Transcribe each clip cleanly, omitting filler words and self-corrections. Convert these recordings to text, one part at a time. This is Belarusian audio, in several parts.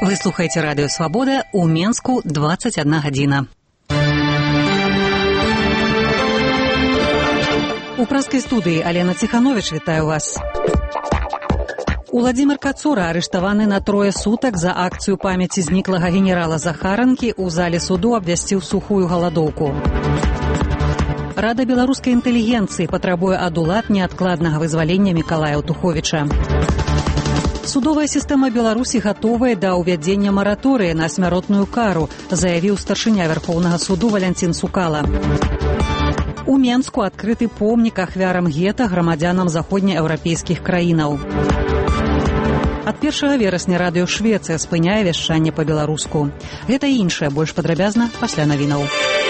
Вы слухаете радио «Свобода», у Менску 21 гадзіна. У пражскай студыі Алена Ціханович, вітаю вас. Уладзімір Кацура арыштаваны на 3 сутак за акцыю памяці зніклага генерала Захаранкі ў зале суду абвясціў сухую галадоўку. Рада беларускай інтэлігенцыі патрабуе ад улад неадкладнага вызвалення Мікалая Туховіча. Судовая сістэма Беларусі гатовая да ўвядзення мараторыя на смяротную кару, заявіў старшыня Вярхоўнага суду Валянцін Сукала. У Менску адкрыты помнік ахвярам гета грамадзянам заходнееўрапейскіх краінаў. Ад 1 верасня радыё Швецыя спыняе вяшчанне па-беларуску. Гэта і іншае больш падрабязна пасля навінаў.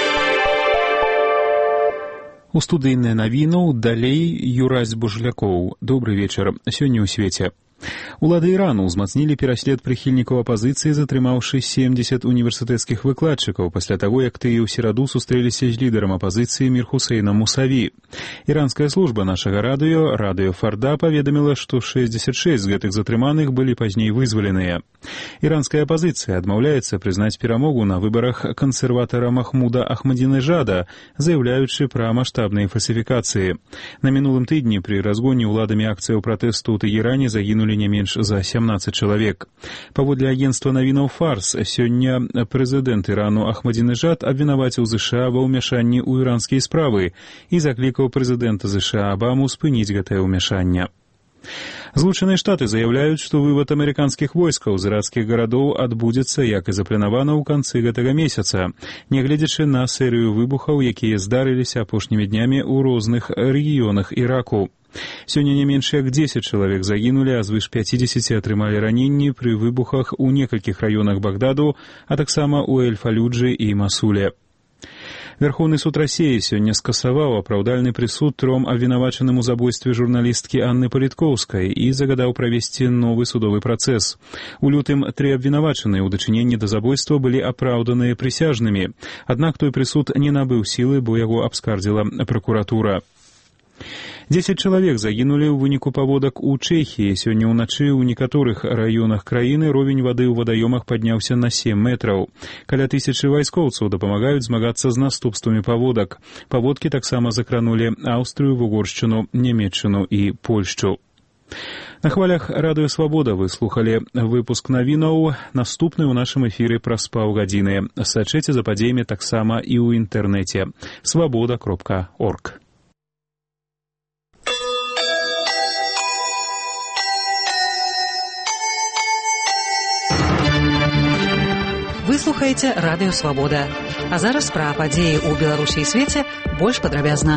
У студыйныя навінаў далей Юрась Бужлякоў. Добры вечар. Сёння ў свеце. Улады Ірану ўзмацнілі пераслед прыхільнікаў апазіцыі, затрымаўшы 70 універсітэцкіх выкладчыкаў пасля таго, як тыя ў сераду сустрэліся з лідарам апазіцыі Мір Хусейнам Мусаві. Іранская служба нашага радыё Фарда паведаміла, што 66 з гэтых затрыманых былі пазней вызваленыя. Іранская апазіцыя адмаўляецца прызнаць перамогу на выбарах кансерватара Махмуда Ахмадзінежада, заяўляючы пра маштабныя фальсіфікацыі. На мінулым тыдні пры разгоне ўладамі акцыяў пратэсту ў Тэгеране загінулі не менш за 17 чалавек. Паводле агенцтва навінаў Фарс, сёння прэзідэнт Ірану Ахмадзінежад абвінаваціў ЗША ва ўмяшанні ў іранскія справы і заклікаў прэзідэнта ЗША Абаму спыніць гэтае ўмяшанне. Злучаныя Штаты заяўляюць, што вывад амерыканскіх войскаў з іракскіх гарадоў адбудзецца, як і запланавана, ў канцы гэтага месяца, нягледзячы на серыю выбухаў, якія здарыліся апошнімі днямі ў розных рэгіёнах Іраку. Сёння не менш як 10 чалавек загінулі, а звыш 50 атрымалі раненні пры выбухах у некалькіх раёнах Багдаду, а таксама ў Эль-Фалюджы і Масуле. Верховны суд Расіі сёння скасаваў апраўдальны прысуд 3 абвінавачаным у забойстве журналісткі Анны Паліткоўскай і загадаў правесці новы судовы працэс. У лютым 3 абвінавачаныя ў дачыненні да забойства былі апраўданыя прысяжнымі, аднак той прысуд не набыў сілы, бо яго абскардзіла пракуратура. 10 чалавек загінулі ў выніку паводак у Чэхіі. Сёння ўначы ў некаторых раёнах краіны ровень вады ў вадаёмах падняўся на 7 метраў. Каля 1000 вайскоўцаў дапамагаюць змагацца з наступствамі паводак. Паводкі таксама закранулі Аўстрыю, Вугоршчыну, Нямецчыну і Польшчу. На хвалях радыё «Свабода» вы слухалі выпуск навінаў. Наступны ў нашым эфіры праз паўгадзіны. Сачыце за падзеямі таксама і ў інтэрнэце. Свабода.орг. Вы слухаеце радыё «Свабода». А зараз пра падзеі ў Беларусі і свеце больш падрабязна.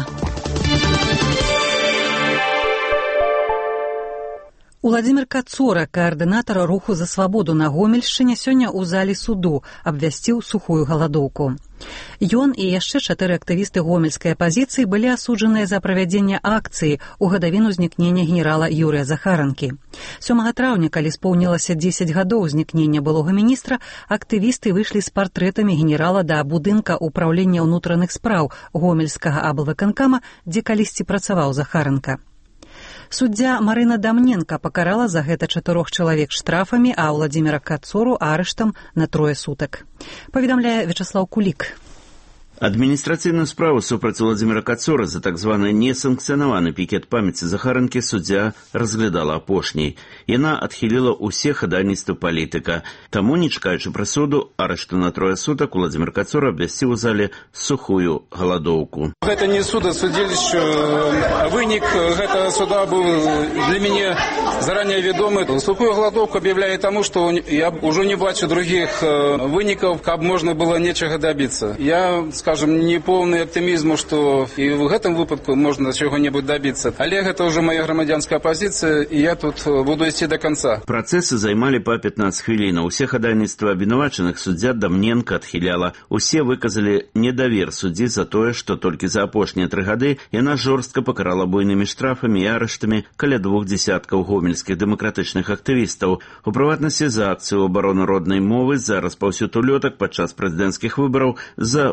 Уладзімір Кацура, каардынатар руху за свабоду на Гомельшчыне, сёння ў зале суду абвясціў сухую галадоўку. Ён і яшчэ 4 актывісты гомельскай апазіцыі былі асуджаныя за правядзенне акцыі ў гадавіну знікнення генерала Юрыя Захаранкі. 7 траўня, калі споўнілася 10 гадоў знікнення былога міністра, актывісты выйшлі з партрэтамі генерала да будынка ўпраўлення ўнутраных спраў гомельскага аблвыканкама, дзе калісьці працаваў Захаранка. Суддзя Марына Дамненка пакарала за гэта 4 чалавек штрафамі, а Уладзіміра Кацуру арыштам на 3 сутак. Паведамляе Вячаслаў Кулік. Адміністрацыйную справу супраць Уладзіміра Кацуры за так званы несанкцыянаваны пікет памяці Захаранкі суддзя разглядала апошняй. Яна адхіліла ўсе хадайніцтвы палітыка. Таму, не чакаючы прысуду, арышту на 3 сутак Уладзімір Кацура абвясціў у зале сухую галадоўку. Гэта не суд, а судзілішча. Вынік гэтага суда быў для мяне заранее вядомы. Сухую галадоўку аб'яўляе таму, што я ўжо не бачу другіх вынікаў, каб можна было нечага дабіцца. Я, скажем, не полный оптимизм, что и в этом выпадку можно чего-нибудь добиться. Але это уже моя громадянская позиция, и я тут буду идти до конца. Процессы займали по 15 хвилин. Усе хадайніцтва обвинуваченых суддзя Дамненка адхіляла. Усе выказали недавер суддзі за тое, што толькі за апошнія 3 гады яна жорстка пакарала буйнымі штрафамі і арыштамі каля 2 десяткаў гомельскіх дэмакратычных актывістаў. У прыватнасці за акцыю абароны роднай мовы, за распаўсюд улётак падчас прэзідэнцкіх выбараў, за вывешванне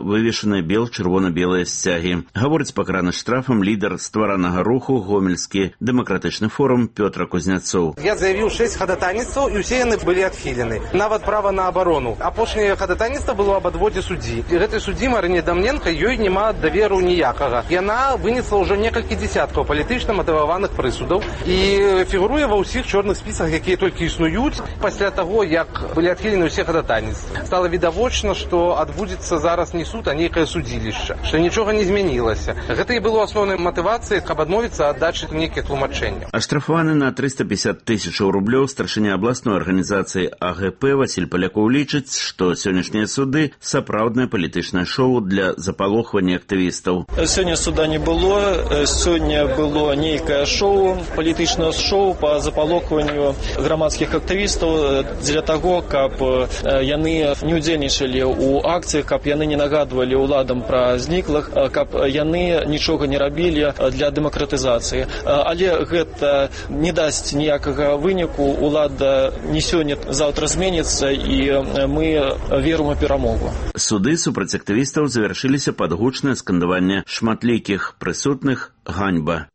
абвешаныя бел-чырвона-белыя сцягі. Гаворыць пакараны штрафам лідар стваранага руху гомельскі дэмакратычны форум Пётр Кузнецоў. Я заявіў 6 хадатайніцтваў, і ўсе яны былі адхілены. Нават права на абарону. Апошняе хадатайніцтва было аб адводзе суддзі. І гэтай суддзі Марыне Дамненка ёй няма даверу ніякага. Яна вынесла ўжо некалькі дзесяткаў палітычна матываваных прысудаў і фігуруе ва ўсіх чорных спісах, якія толькі існуюць. Пасля таго, як былі адхілены ўсе хадатайніцтвы, стала відавочна, што адбудзецца зараз не суд, а нейкае судзілішча, што нічога не змянілася. Гэта і было асноўнай матывацыяй, каб адмовіцца ад дачы нейкіх тлумачэнняў. Аштрафаваны на 350 тысячаў рублёў старшыня абласной арганізацыі АГП Васіль Палякоў лічыць, што сённяшнія суды сапраўднае палітычнае шоу для запалохвання актывістаў. Сёння суда не было, сёння было нейкае шоу, палітычнае шоу па запалохванню грамадскіх актывістаў для таго, каб яны не ўдзельнічалі ў акцыях, каб яны не нагадвалі ўладам пра зніклых, каб яны нічога не рабілі для дэмакратызацыі. Але гэта не дасць ніякага выніку, улада не сёння, заўтра зменіцца, і мы верым у перамогу. Суды супраць актывістаў завяршыліся пад гучнае скандаванне шматлікіх прысутных «Ганьба».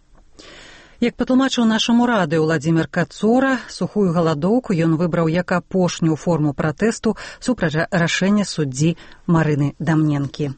Як патлумачыў нашаму радыё Владзімір Кацура, сухую галадоўку ён выбраў як апошнюю форму пратэсту супраць рашэння суддзі Марыны Дамненкі.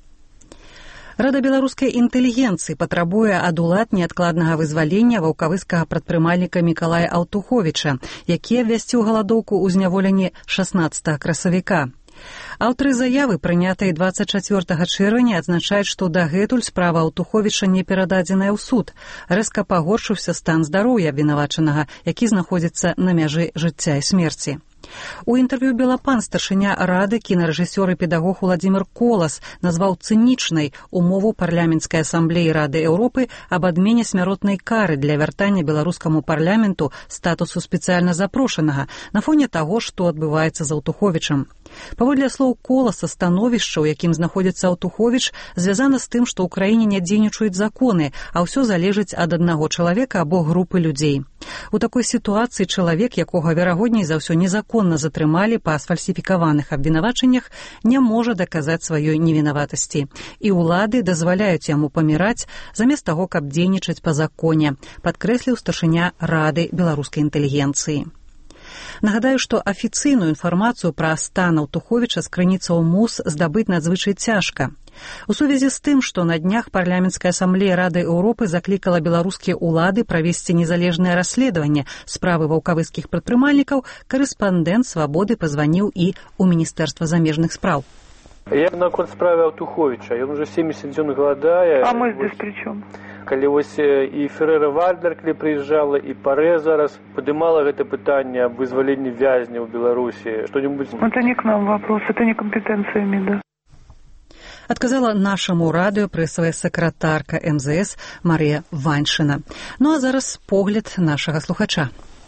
Рада беларускай інтэлігенцыі патрабуе ад улад неадкладнага вызвалення ваўкавыскага прадпрымальніка Мікалая Аўтуховіча, які абвясціў галадоўку ў зняволенні 16 красавіка. Аўтары заявы, прынятай 24 чэрвеня, адзначаюць, што дагэтуль справа Аўтуховіча не перададзеная ў суд. Рэзка пагоршыўся стан здароўя абвінавачанага, які знаходзіцца на мяжы жыцця і смерці. У інтэрв'ю «Белапан» старшыня рады кінарэжысёр і педагог Уладзімір Колас назваў цынічнай умову парламенцкай асамблеі Рады Еўропы аб адмене смяротнай кары для вяртання беларускаму парламенту статусу спецыяльна запрошанага на фоне таго, што адбываецца з Аўтуховічам. Паводле слоў Коласа, становішча, у якім знаходзіцца Аўтуховіч, звязана з тым, што ў краіне не дзейнічаюць законы, а ўсё залежыць ад аднаго чалавека або групы людзей. У такой сітуацыі чалавек, якога верагодней за ўсё незаконна затрымалі па сфальсіфікаваных абвінавачаннях, не можа даказаць сваёй невінаватасці. І ўлады дазваляюць яму паміраць замест таго, каб дзейнічаць па законе, падкрэсліў старшыня Рады беларускай інтэлігенцыі. Нагадаю, што афіцыйную інфармацыю пра стан Аўтуховіча з крыніцаў МУС здабыць надзвычай цяжка. У сувязі з тым, што на днях парламенцкая асамблея Рады Еўропы заклікала беларускія ўлады правесці незалежнае расследаванне справы ваўкавыскіх прадпрымальнікаў, карэспандэнт «Свабоды» пазваніў і ў Міністэрства замежных спраў. Як наконт справы Аўтуховіча? Ён уже 70 дзён галадае. А мы здесь при чём? Калі вось і Ферэра Вальдер, калі прыязджала, і Парэ зараз падымала гэта пытанне аб вызваленні вязня ў Беларусі, што-нибудь... Это не к нам вопрос, это не компетенция МИДа. Адказала нашаму радыё прэсавая сакратарка МЗС Марыя Ваньшына. Ну а зараз погляд нашага слухача.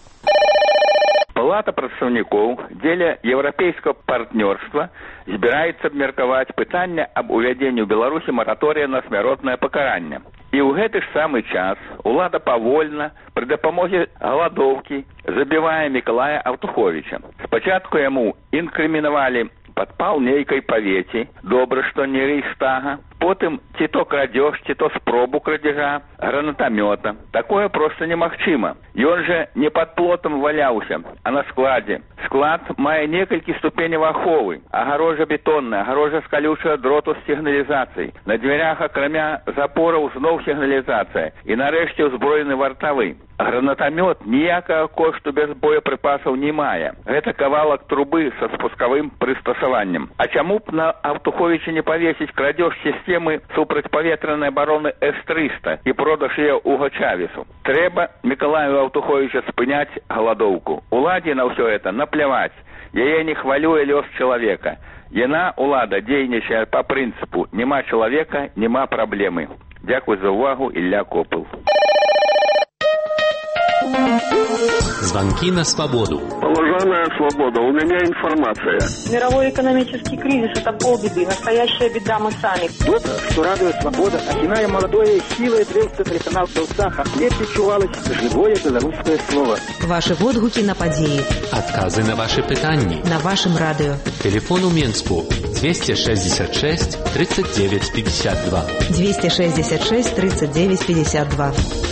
Палата прадстаўнікоў дзеля еўрапейскага партнёрства збіраецца абмеркаваць пытанне аб увядзенні ў Беларусі мараторыя на смяротнае пакаранне. І ў гэты ж самы час улада павольна пры дапамозе галадоўкі забівае Мікалая Аўтуховіча. Спачатку яму інкрымінавалі падпал нейкай павеці, добра, што не Рэйхстага, потым ці то крадзеж, ці то спробу крадзежа гранатамёта. Такое проста немагчыма. Ён жа не пад плотам валяўся, а на складзе. Склад мае некалькі ступеняў аховы, агарожа бетонная, агарожа з калючага дроту з сігналізацыяй. На дзвярах, акрамя запораў, зноў сігналізацыя. І нарэшце ўзброены вартавы. Гранатамёт ніякага кошту без боепрыпасаў не мае. Гэта кавалак трубы са спускавым прыстасаваннем. А чаму б на Аўтуховіча не павесіць крадзеж сістэмы супрацьпаветранай абароны С-300 і продаж яе Уго Чавесу? Трэба Мікалаю Аўтуховіча спыняць галадоўку. Уладзе на ўсё гэта напляваць. Яе не хвалюе лёс чалавека. Яна, улада, дзейнічае па прынцыпу «няма чалавека, няма праблемы». Дзякуй за ўвагу, Ілля Копыл. Звонки на свободу. Уважаемая свобода, у меня информация. Мировой экономический кризис – это полбеды. Настоящая беда мы сами. Добро, что радує свобода, окинає молодое силой древства персонал Белсаха. Где чувалось живое белорусское слово. Ваши водгуки на подеи. Отказы на ваши питания. На вашем радио. Телефон у Минску 266 39 52. 266 39 52.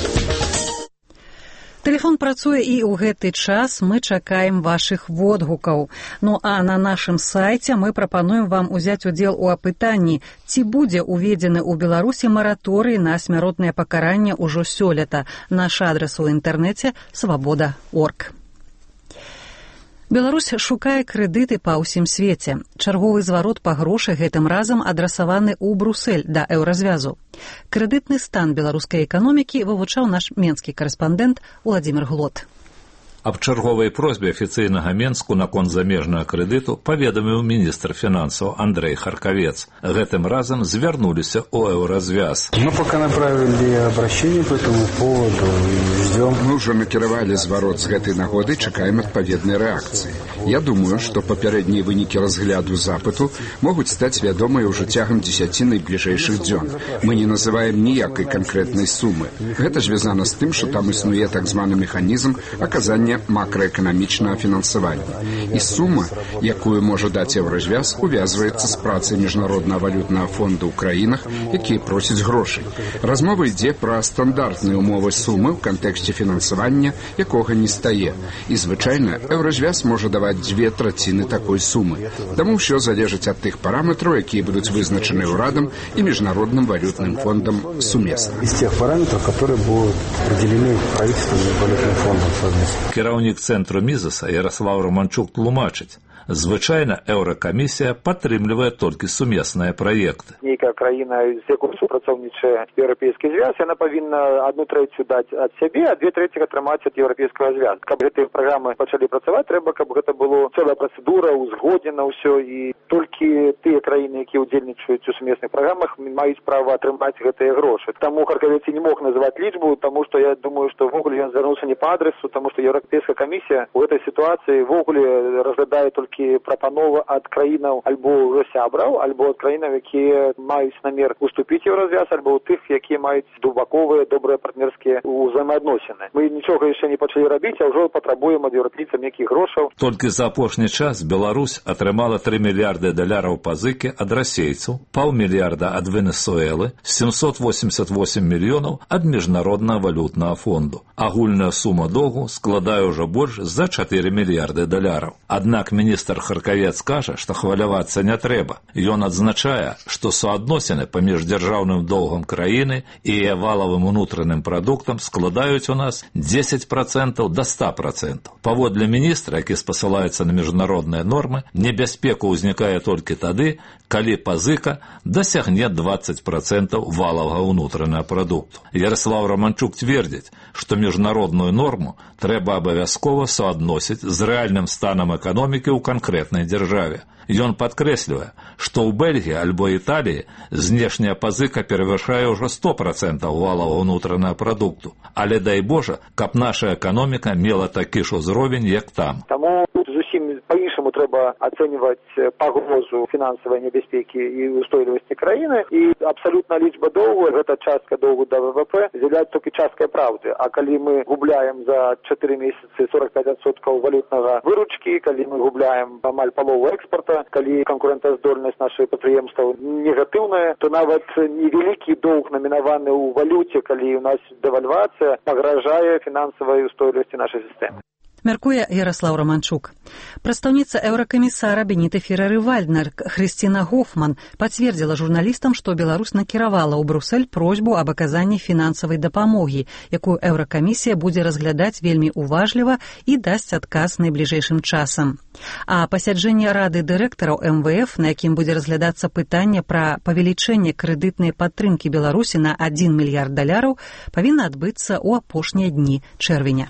Тэлефон працуе і ў гэты час мы чакаем вашых водгукаў. Ну а на нашым сайце мы прапануем вам узяць удзел у апытанні, ці будзе уведзены ў Беларусі мараторый на смяротнае пакаранне ўжо сёлета. Наш адрас у інтэрнэце свабода.орг. Беларусь шукае крэдыты па ўсім свеце. Чарговы зварот па грошы гэтым разам адрасаваны ў Брусэль да еўразвязу. Крэдытны стан беларускай эканомікі вывучаў наш менскі карэспандэнт Уладзімір Глот. Аб чарговай просьбе афіцыйнага Менску наконт замежнага крэдыту паведаміў міністр фінансаў Андрэй Харкавец. Гэтым разам звярнуліся ў еўразвяз. Мы пока направили обращение по этому поводу и ждем. Мы уже накіравалі зварот з гэтай нагоды, чакаем адпаведнай рэакцыі. Я думаю, што папярэднія вынікі разгляду запыту могуць стаць вядомыя ўжо цягам 10 найбліжэйшых дзён. Мы не называем ніякай канкрэтнай сумы. Гэта звязана з тым, што там існуе так званы механізм аказання макроэканамічнага фінансавання. І сума, якую можа даць еўразвяз, увязваецца з працай Міжнароднага валютнага фонда ў краінах, якія просяць грошай. Размова ідзе пра стандартныя умовы сумы ў кантэксце фінансавання, якога не стае. І, звычайна, еўразвяз можа даваць 2/3 такой сумы. Таму ўсё залежыць ад тых параметраў, якія будуць вызначаны ўрадам і Міжнародным валютным фондам сумесна. Из тех параметров, которые будут определены правительством и валютным фондом совместно. Кіраўнік цэнтру Мізаса Ярослав Романчук тлумачыць. Звычайна еўракамісія падтрымлівае толькі сумесныя праекты. Нейкая краіна, з якой супрацоўнічае еўрапейскі звяз, яна павінна 1/3 даць ад сябе, а 2/3 атрымаць ад еўрапейскага звязу. Каб гэтыя праграмы пачалі працаваць, трэба, каб гэта было цэлая працэдура, узгоднена ўсё, і толькі тыя краіны, якія ўдзельнічаюць у сумесных праграмах, маюць права атрымаць гэтыя грошы. Таму Харкавец не мог называць лічбу, таму што я думаю, што ввогуле ён звярнуўся не па адресу, таму што еўрапейская камісія ў гэтай сітуацыі ввогуле разглядае толькі прапановы ад краінаў альбо ўжо сябраў, альбо ад краінаў, якія маюць намер уступіць еўразвяз, альбо ў тых, якія маюць глыбаковыя, добрыя партнерскія ўзаемаадносіны. Мы нічога яшчэ не пачалі рабіць, а ўжо патрабуем ад еўрапейцаў нейкіх грошаў. Толькі за апошні час Беларусь атрымала $3 мільярды пазыкі ад расейцаў, $500 мільярда ад Венесуэлы, 788 мільёнаў ад Міжнароднага валютнага фонду. Агульная сума доўгу складае ўжо больш за $4 мільярды. Аднак міністр Харкавец кажа, што хвалявацца не трэба. Ён адзначае, што суадносіны паміж дзяржаўным доўгам краіны і яе валавым унутраным прадуктам складаюць у нас 10% до 100%. Паводле міністра, які спасылаецца на міжнародныя нормы, небяспека ўзнікае толькі тады, калі пазыка дасягне 20% валавага ўнутранага прадукту. Ярослав Романчук цвердзіць, што міжнародную норму трэба абавязкова суадносіць з рэальным станам эканомікі ў канкрэтнай дзяржаве. Ён падкрэслівае, што ў Бельгіі альбо Італіі знешняя пазыка перавышае ўжо 100% валавага ўнутранага прадукту. Але дай Божа, каб наша эканоміка мела такі ж узровень, як там. Таму зусім па-іншаму трэба ацэньваць пагрозу фінансавай небяспекі і устойлівасці краіны, і абсалютна лічба доўгу, гэта частка доўгу да ВВП, з'яўляецца толькі часткай праўды. А калі мы губляем за 4 месяцы 45% валютнага выручкі, калі мы губляем амаль палову экспорта, калі канкурэнтаздольнасць нашых прадпрыемстваў негатыўная, то нават невялікі доўг намінаваны ў валюце, калі у нас дэвальвацыя, пагражае фінансавай устойлівасці нашай сістэмы. Мяркуе Ярослав Романчук. Прадстаўніца еўракамісара Беніты Ферреры-Вальднер Хрысціна Гофман пацвердзіла журналістам, што Беларусь накіравала ў Брусэль просьбу аб аказанні фінансавай дапамогі, якую еўракамісія будзе разглядаць вельмі уважліва і дасць адказ найбліжэйшым часам. А пасяджэнне Рады дырэктараў МВФ, на якім будзе разглядацца пытанне пра павелічэнне крэдытнай падтрымкі Беларусі на $1 мільярд, павінна адбыцца ў апошнія дні чэрвеня.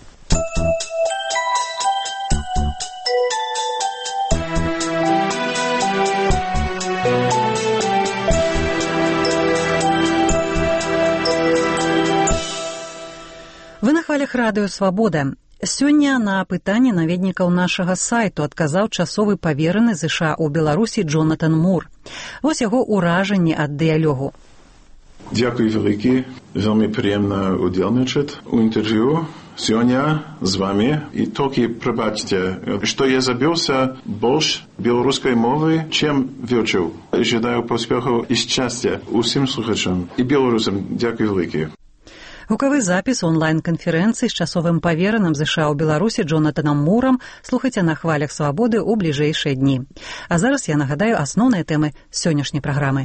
Вы на хвалях хвалях радыё «Свабода». Сёння на пытанне наведнікаў нашага сайту адказаў часовы павераны ЗША ў Беларусі Джонатан Мур. Вось яго ўражанні ад дыялогу. Дякую вялікі. Вельмі прыемна удзельнічаць у інтэрв'ю сёння з вами. І толькі прабачце, што я забіўся больш беларускай мовы, чым вывчыў. Жадаю поспеху і шчасця усім слухачам і беларусам. Дякую вялікі. Гукавы запіс онлайн-канферэнцыі з часовым павераным ЗША ў Беларусі Джонатанам Мурам слухайце на хвалях «Свабоды» ў бліжэйшыя дні. А зараз я нагадаю асноўныя тэмы сённяшняй праграмы.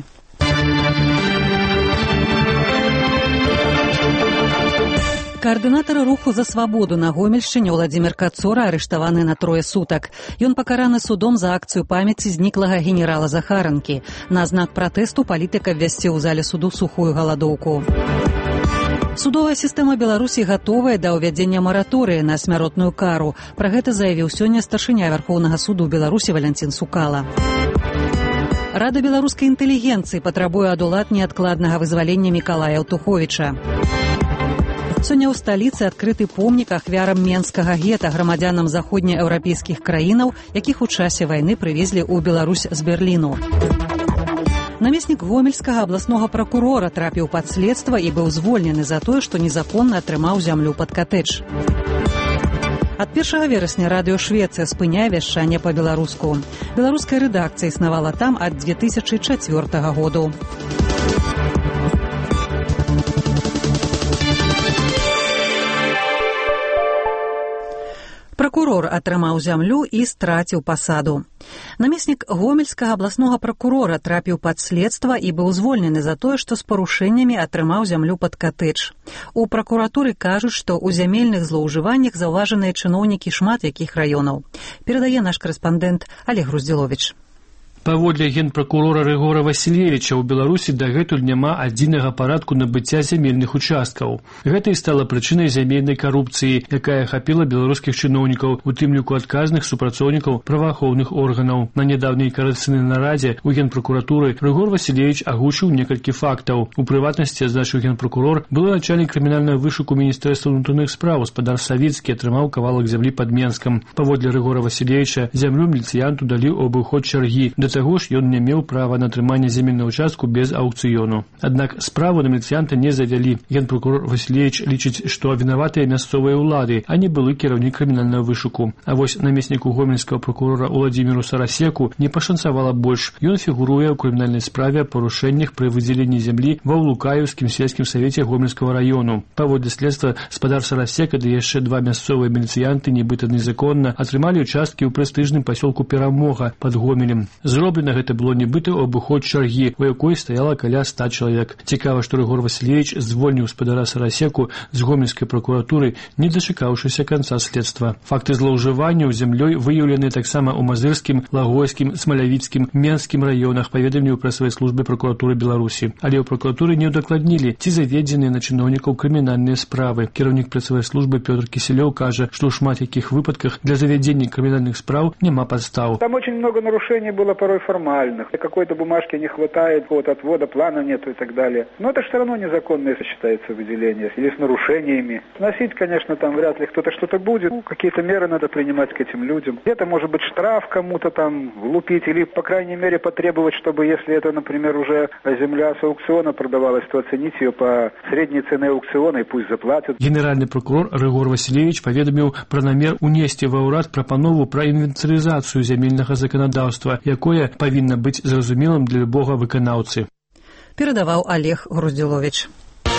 Координатор руху за свободу на Гомельшчыне Владимир Кацура арыштаваны на 3 сутак. Ён пакараны судом за акцыю памяці зніклага генерала Захаранкі. На знак пратэсту палітыка ввесці ў зале суду сухую галадоўку. Судовая сістэма Беларусі гатовая да ўвядзення мараторыя на смяротную кару. Пра гэта заявіў сёння старшыня Вярхоўнага суду Беларусі Валянцін Сукала. Рада беларускай інтэлігенцыі патрабуе ад улад неадкладнага вызвалення Мікалая Аўтуховіча. Сёння ў сталіцы адкрыты помнік ахвярам менскага гета грамадзянам заходнееўрапейскіх краінаў, якіх у часе вайны прывезлі ў Беларусь з Берліну. Намеснік гомельскага абласнога пракурора трапіў пад следства і быў звольнены за тое, што незаконна атрымаў зямлю пад катэдж. Ад 1 верасня радыё Швецыя спыняе вяшчанне па-беларуску. Беларуская рэдакцыя існавала там ад 2004 году. Прокурор атрымаў зямлю і страціў пасаду. Намеснік гомельскага абласнога пракурора трапіў пад следства і быў звольнены за тое, што з парушэннямі атрымаў зямлю пад катэдж. У пракуратуры кажуць, што ў зямельных злоўжываннях заўважаныя чыноўнікі шмат якіх раёнаў. Перадае наш карэспандэнт Олег Груздзіловіч. Паводле генпракурора Рыгора Васілевіча, у Беларусі дагэтуль няма адзінага парадку набыцця зямельных участкаў. Гэта і стала прычынай зямельнай карупцыі, якая ахапіла беларускіх чыноўнікаў, у тым ліку адказных супрацоўнікаў праваахоўных органаў. На нядаўняй карацыйнай нарадзе у генпракуратуры Рыгор Васілевіч агучыў некалькі фактаў. У прыватнасці, адзначыў генпракурор, былы начальнік крымінальнага вышуку Міністэрства ўнутраных спраў гаспадар Савіцкі атрымаў кавалак зямлі пад Менскам. Паводле Рыгора Васілевіча, зямлю міліцыянту далі ў абыход чаргі. Да таго ж ён не меў права на атрыманне зямельнага участку без аўкцыёну. Аднак справу на міліцыянта не завялі. Генпракурор Васілевіч лічыць, што вінаватыя мясцовыя ўлады, а не былы кіраўнік крымінальнага вышуку. А вось намесніку гомельскага пракурора Уладзіміру Сарасеку не пашанцавала больш. Ён фігуруе ў крымінальнай справе о парушэннях пры выдзяленні зямлі ва Ўлукаеўскім сельскім савеце гомельскага раёну. Паводле следства спадар Сарасека ды яшчэ 2 мясцовыя міліцыянты нібыта незаконна атрымалі участкі ў прэстыжным пасёлку Перамога пад Гомелем. Зроблена гэта было нібыта ў абыход чаргі, у якой стаяла каля 100 чалавек. Цікава, што Рыгор Васілевіч звольніў спадара Сарасеку з гомельскай пракуратуры, не дачакаўшыся канца следства. Факты злоўжыванняў зямлёй выяўлены таксама ў Мазырскім, Лагойскім, Смалявіцкім, Менскім раёнах, паведаміў у прэсавай службе пракуратуры Беларусі. Але ў пракуратуры не ўдакладнілі, ці заведзеныя на чыноўнікаў крымінальныя справы. Кіраўнік прэсавай службы Пётр Кісілёў кажа, што ў шмат якіх выпадках для завядзення крымінальных спраў няма падстаў. Там очень много нарушений было порой формальных. Какой-то бумажки не хватает, вот отвода плана нету и так далее. Но это все равно незаконное считается выделение. Или с нарушениями. Сносить, конечно, там вряд ли кто-то что-то будет. Какие-то меры надо принимать к этим людям. Где-то, может быть, штраф кому-то там влупить. Или, по крайней мере, потребовать, чтобы, если это, например, уже земля с аукциона продавалась, то оценить ее по средней цене аукциона и пусть заплатят. Генеральный прокурор Рыгор Васілевіч паведаміў пра намер унесці ва ўрад прапанову пра інвентарызацыю зямельнага заканадаўства, якое павінна быць зразумелым для любога выканаўцы. Перадаваў Олег Груздзіловіч.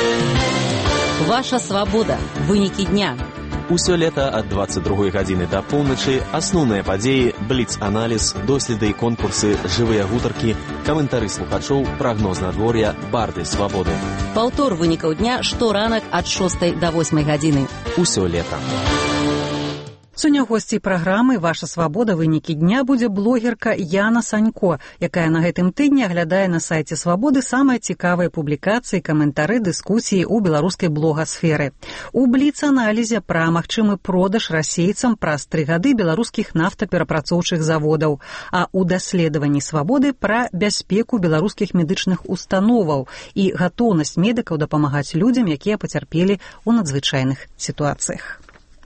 Ваша свабода. Вынікі дня. Усё лета ад 22 гадзіны да поўначы асноўныя падзеі, бліц-аналіз, доследы і конкурсы, жывыя гутаркі, каментары слухачоў, прагноз надвор'я, барды свабоды. Паўтор вынікаў дня шторанак ад 6 да 8 гадзіны. Усё лета. Сёння госцей праграмы «Ваша свабода. Вынікі дня» будзе блогерка Яна Санько, якая на гэтым тыдні аглядае на сайце «Свабоды» самыя цікавыя публікацыі, каментары, дыскусіі ў беларускай блогасферы. У бліц-аналізе пра магчымы продаж расейцам праз 3 гады беларускіх нафтаперапрацоўчых заводаў, а ў даследаванні «Свабоды» пра бяспеку беларускіх медычных установаў і гатоўнасць медыкаў дапамагаць людзям, якія пацярпелі ў надзвычайных сітуацыях.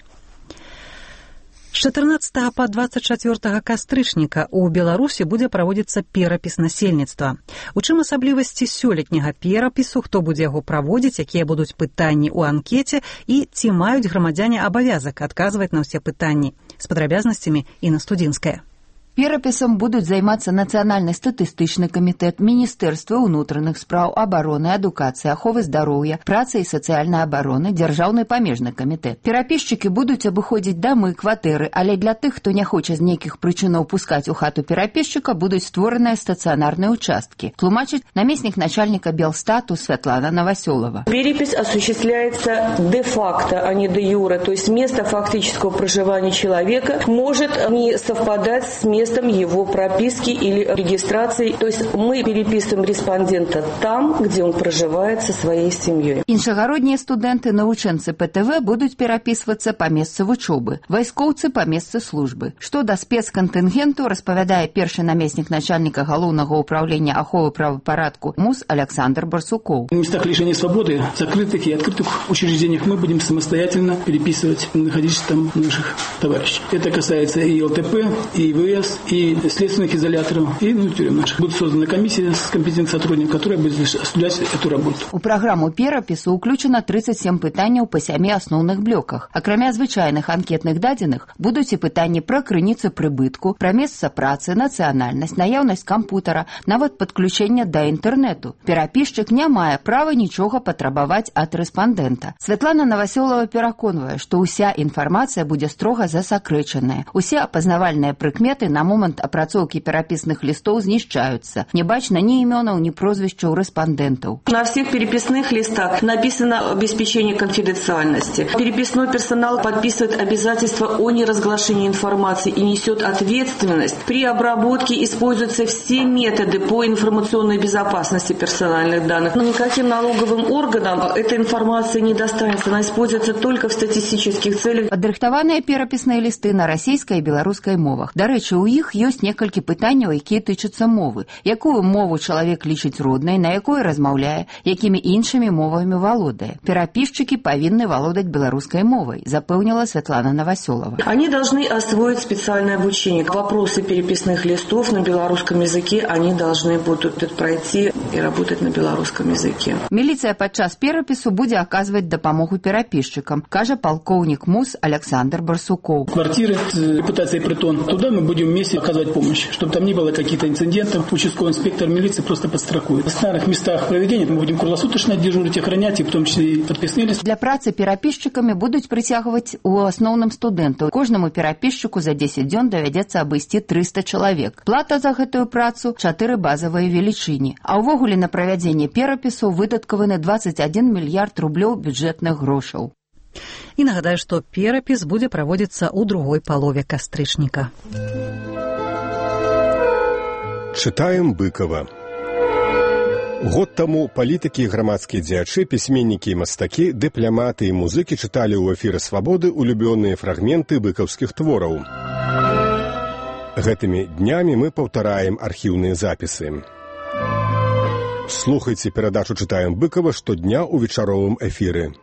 З 14 па 24 кастрычніка ў Беларусі будзе праводзіцца перапіс насельніцтва. У чым асаблівасці сёлетняга перапісу, хто будзе яго праводзіць, якія будуць пытанні ў анкеце і ці маюць грамадзяне абавязак адказваць на ўсе пытанні. З падрабязнасцямі Інна Студзінская. Перапісам будуць займацца Нацыянальны статыстычны камітэт, Міністэрства ўнутраных спраў, абароны, адукацыі, аховы здароўя, працы і сацыяльнай абароны, Дзяржаўны памежны камітэт. Перапісчыкі будуць абыходзіць дамы, кватэры, але для тых, хто не хоча з нейкіх прычынаў пускаць у хату перапісчыка, будуць створаныя стацыянарныя участкі. Тлумачыць намеснік начальника Белстату Светлана Новоселова. Перепись осуществляется де-факто, а не де-юре, то есть место фактического проживания человека может не совпадать с местом его прописки или регистрации. То есть мы переписываем респондента там, где он проживает со своей семьей. Іншагароднія студэнты, навучэнцы ПТВ будуць перапісвацца па месцы вучобы, вайскоўцы па месцы службы. Што да спецкантынгенту, распавядае першы намеснік начальніка галоўнага ўправлення аховы правапарадку МУС Александр Барсуков. В местах лишения свободы, закрытых и открытых учреждениях мы будем самостоятельно переписывать находящихся там наших товарищей. Это касается и ЛТП, и ИВС, и следственных изоляторов, и тюрем наших. Будет создана комиссия с компетентным сотрудником, которая будет осуществлять эту работу. У праграму перапісу ўключана 37 пытанняў па 7 асноўных блоках. Акрамя звычайных анкетных дадзеных, будуць і пытанні пра крыніцу прыбытку, пра месца працы, нацыянальнасць, наяўнасць кампутара, нават падключэнне да інтэрнэту. Перапісчык не мае права нічога патрабаваць ад рэспандэнта. Светлана Новоселова пераконвае, што ўся інфармацыя будзе строга засакрэчаная. Усе апазнавальныя прыкметы на момант апрацоўкі перапісных лістоў знішчаюцца. Не бачна ні імёнаў, ні прозвішчаў рэспандэнтаў. На всех переписных листах написано обеспечение конфиденциальности. Переписной персонал подписывает обязательства о неразглашении информации и несет ответственность. При обработке используются все методы по информационной безопасности персональных данных. Но никаким налоговым органам эта информация не достанется. Она используется только в статистических целях. Падрыхтаваныя перапісныя лісты на расійскай і беларускай мовах. Дарэчы, у іх ёсць некалькі пытанняў, якія тычацца мовы. Якую мову чалавек лічыць роднай, на якой размаўляе, якімі іншымі мовамі валодае. Перапісчыкі павінны валодаць беларускай мовай, запэўніла Светлана Новоселова. Они должны освоить специальное обучение. Вопросы переписных листов на белорусском языке они должны будут пройти и работать на белорусском языке. Міліцыя падчас перапісу будзе аказваць дапамогу перапісчыкам, кажа палкоўнік МУС Александр Барсуков. Квартиры с репутацией притон. Туда мы будем вместе оказывать помощь, чтобы там не было каких-то инцидентов. Участковый инспектор милиции просто подстрахует. В старых местах проведения мы будем круглосуточно дежурить, охранять, и в том числе и подписные листы. Для працы перапісчыкамі будуць прыцягваць у асноўным студэнтаў. Кожнаму перапісчыку за 10 дзён давядзецца абысці 300 чалавек. Плата за гэтую працу 4 базавыя велічыні. А ўвогуле на правядзенне перапісу выдаткаваны 21 мільярд рублёў бюджэтных грошаў. І нагадаю, што перапіс будзе праводзіцца ў другой палове кастрычніка. Чытаем Быкова. Год таму палітыкі і грамадскія дзеячы, пісьменнікі і мастакі, дыпламаты і музыкі чыталі ў эфіры «Свабоды» улюбёныя фрагменты быкаўскіх твораў. Гэтымі днямі мы паўтараем архіўныя запісы. Слухайце перадачу «Чытаем Быкова» штодня ў вечаровым эфіры.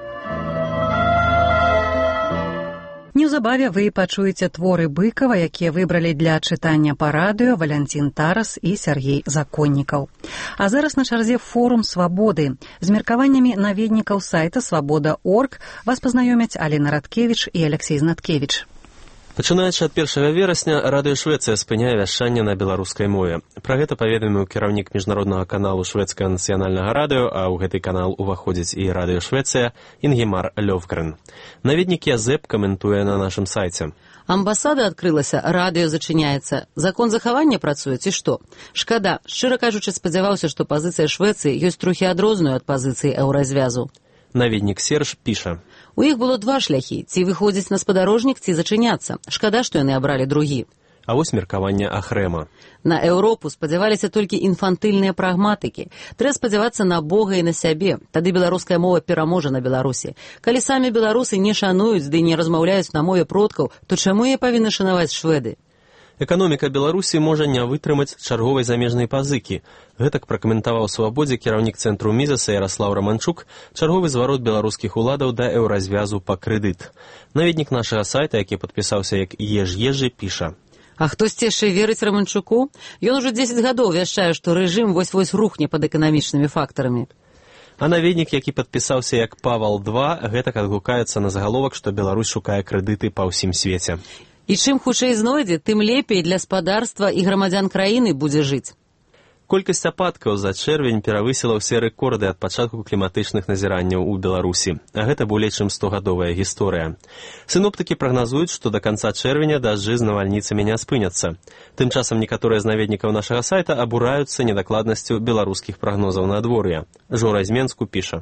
Неўзабаве вы пачуеце творы Быкова, якія выбралі для чытання па радыё Валянцін Тарас і Сергей Законнікаў. А зараз на чарзе форум «Свабоды». З меркаваннямі наведнікаў сайта «Свабода.орг» вас пазнаёмяць Алена Радкевіч і Алексей Знаткевіч. Пачынаючы ад 1 верасня, радыё Швецыя спыняе вяшчанне на беларускай мове. Пра гэта паведаміў кіраўнік міжнароднага каналу шведскага нацыянальнага радыё, а ў гэты канал уваходзіць і радыё Швецыя, Ингемар Лёвгрен. Наведнік Язэп каментуе на нашым сайце. Амбасада адкрылася, радыё зачыняецца. Закон захавання працуе, ці што? Шкада, шчыра кажучы, спадзяваўся, што пазіцыя Швецыі ёсць трохі адрознаю ад пазіцыі еўразвязу. Наведнік Серж піша: У іх было два шляхі: ці выходзіць на спадарожнік, ці зачыняцца. Шкада, што яны абралі другі. А вось меркаванне Ахрэма. На Еўропу спадзяваліся толькі інфантыльныя прагматыкі. Трэба спадзявацца на Бога і на сябе. Тады беларуская мова пераможа на Беларусі. Калі самі беларусы не шануюць ды не размаўляюць на мове продкаў, то чаму яе павінны шанаваць шведы? Эканоміка Беларусі можа не вытрымаць чарговай замежнай пазыкі. Гэтак пракаментаваў «Свабодзе» кіраўнік цэнтру Мізаса Яраслаў Раманчук чарговы зварот беларускіх уладаў да еўразвязу па крэдыт. Наведнік нашага сайта, які падпісаўся як Еж'ежы, піша: А хтосьці яшчэ верыць Раманчуку? Ён ужо 10 гадоў вяшчае, што рэжым вось-вось рухне пад эканамічнымі фактарамі. А наведнік, які падпісаўся як Павал-2, гэтак адгукаецца на загаловак, што Беларусь шукае крэдыты па ўсім свеце. І чым хутчэй знойдзе, тым лепей для спадарства і грамадзян краіны будзе жыць. Колькасць ападкаў за чэрвень перавысіла ўсе рэкорды ад пачатку кліматычных назіранняў у Беларусі, а гэта болей чым 100гадовая гісторыя. Сіноптыкі прагназуюць, што да канца чэрвеня дажджы з навальніцамі не спыняцца. Тым часам некаторыя з наведнікаў нашага сайта абураюцца недакладнасцю беларускіх прагнозаў надвор'я. Жора з Менску піша: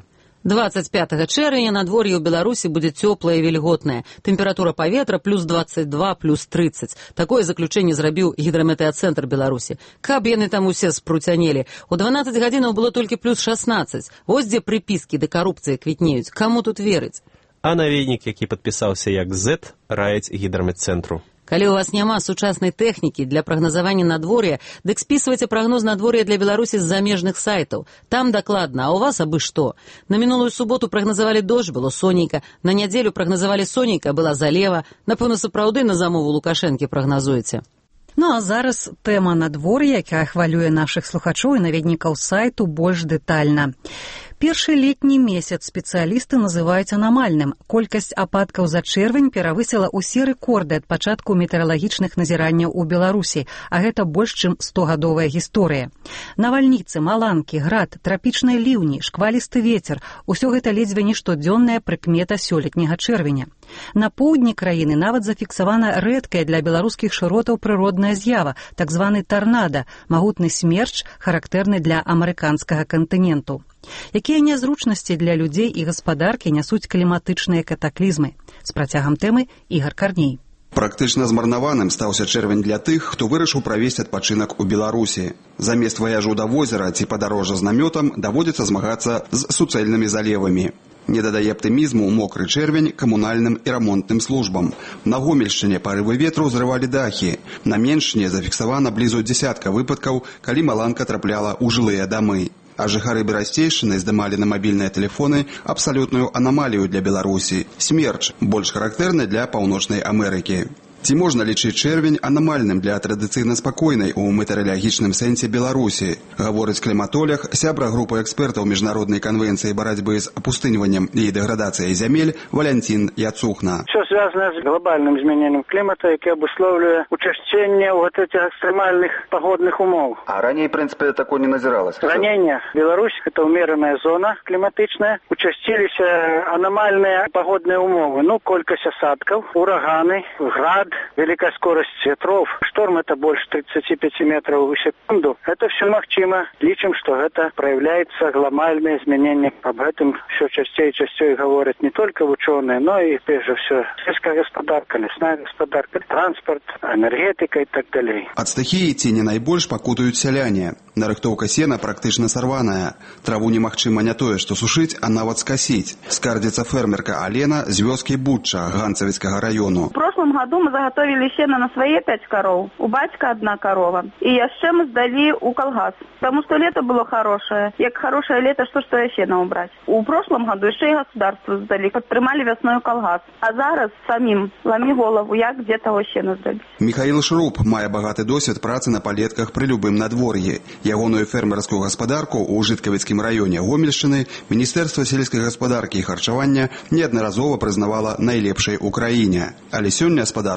25 чэрвеня надвор'е ў Беларусі будзе цёплае і вільготнае. Тэмпература паветра плюс 22, плюс 30. Такое заключэнне зрабіў гідраметэацэнтр Беларусі. Каб яны там усе спруцянелі. У 12 гадзінаў было толькі плюс 16. Вось дзе прыпіскі да карупцыі квітнеюць. Каму тут верыць? А наведнік, які падпісаўся як Z, раіць гідраметцэнтру: Калі у вас няма сучаснай тэхнікі для прагназавання надвор'я, дык спісвайце прагноз надвор'я для Беларусі з замежных сайтаў. Там дакладна, а у вас абы што. На мінулую суботу прагназавалі дождж, было сонейка, на нядзелю прагназавалі сонейка, была залева. Напэўна, сапраўды на замову Лукашэнкі прагназуеце. Ну а зараз тэма надвор'я, якая хвалюе нашых слухачоў і наведнікаў сайту больш дэтальна. Першы летні месяц спецыялісты называюць анамальным. Колькасць ападкаў за чэрвень перавысіла ўсе рэкорды ад пачатку метэаралагічных назіранняў у Беларусі, а гэта больш чым 100гадовая гісторыя. Навальніцы, маланкі, град, трапічныя ліўні, шквалісты вецер – усё гэта ледзьве не штодзённая прыкмета сёлетняга чэрвеня. На поўдні краіны нават зафіксавана рэдкая для беларускіх шыротаў прыродная з'ява, так званы тарнада, магутны смерч, характэрны для амерыканскага кантыненту. Якія нязручнасці для людзей і гаспадаркі нясуць кліматычныя катаклізмы? З працягам тэмы Ігар Карней. Практычна змарнаваным стаўся чэрвень для тых, хто вырашыў правесці адпачынак у Беларусі. Замест ваяжу да возера ці падарожжа з намётам даводзіцца змагацца з суцэльнымі залевамі. Не дадае аптымізму мокры чэрвень камунальным і рамонтным службам. На Гомельшчыне парывы ветру зрывалі дахі. На Меншчыне зафіксавана блізу 10 выпадкаў, калі маланка трапляла ў жылыя дамы. А жыхары Берасцейшчыны здымалі на мабільныя тэлефоны абсалютную анамалію для Беларусі – смерч, больш характэрны для Паўночнай Амерыкі. Ці можна лічыць чэрвень анамальным для традыцыйна спакойнай у метэаралагічным сэнсе Беларусі, гаворыць кліматолог, сябра групы экспертаў міжнароднай канвенцыі барацьбы з апустыньваннем і дэградацыяй зямель Валянцін Яцухна. Все связано с глобальным изменением климата, яке обусловлює учащение вот этих экстремальных погодных умов. А ранее, в принципе, такое не назиралось? Ранее. Беларусь – это умеренная зона климатичная. Участились аномальные погодные умовы. Ну, колькость осадков, ураганы, град, великая скорость ветров. Шторм это больше 35 метров в секунду. Это все махчимо. Личим, что это проявляется глобальное изменение. Об этом все частее и частее говорят не только ученые, но и прежде всего сельская господарка, лесная господарка, транспорт, энергетика и так далее. От стихии ці не найбольш пакутаюць сяляне. Нарыхтоўка сена практычна сарваная. Траву немагчыма не тое, што сушыць, а нават скасіць. Скардзіцца фермерка Алена з вёскі Бучча Ганцавіцкага району. В прошлом году мы заготовили сено на свои 5 коров. У батька 1 корова. И яшчэ мы сдали у колгас. Потому что лето было хорошее. Як хорошее лето, что сено убрать? У прошлом году еще и государство сдали. Подпрымали весной колгас. А зараз самим ломи голову, як где-то сено сдали. Михаил Шруб мае багаты досвед працы на палетках пры любым надвор'і. Ягоную фермерскую гаспадарку ў Жыткавіцкім раёне Гомельшчыны Міністэрства сельскай гаспадаркі і харчавання неаднаразова прызнавала найлепшай у краіне. Але сёння гаспадар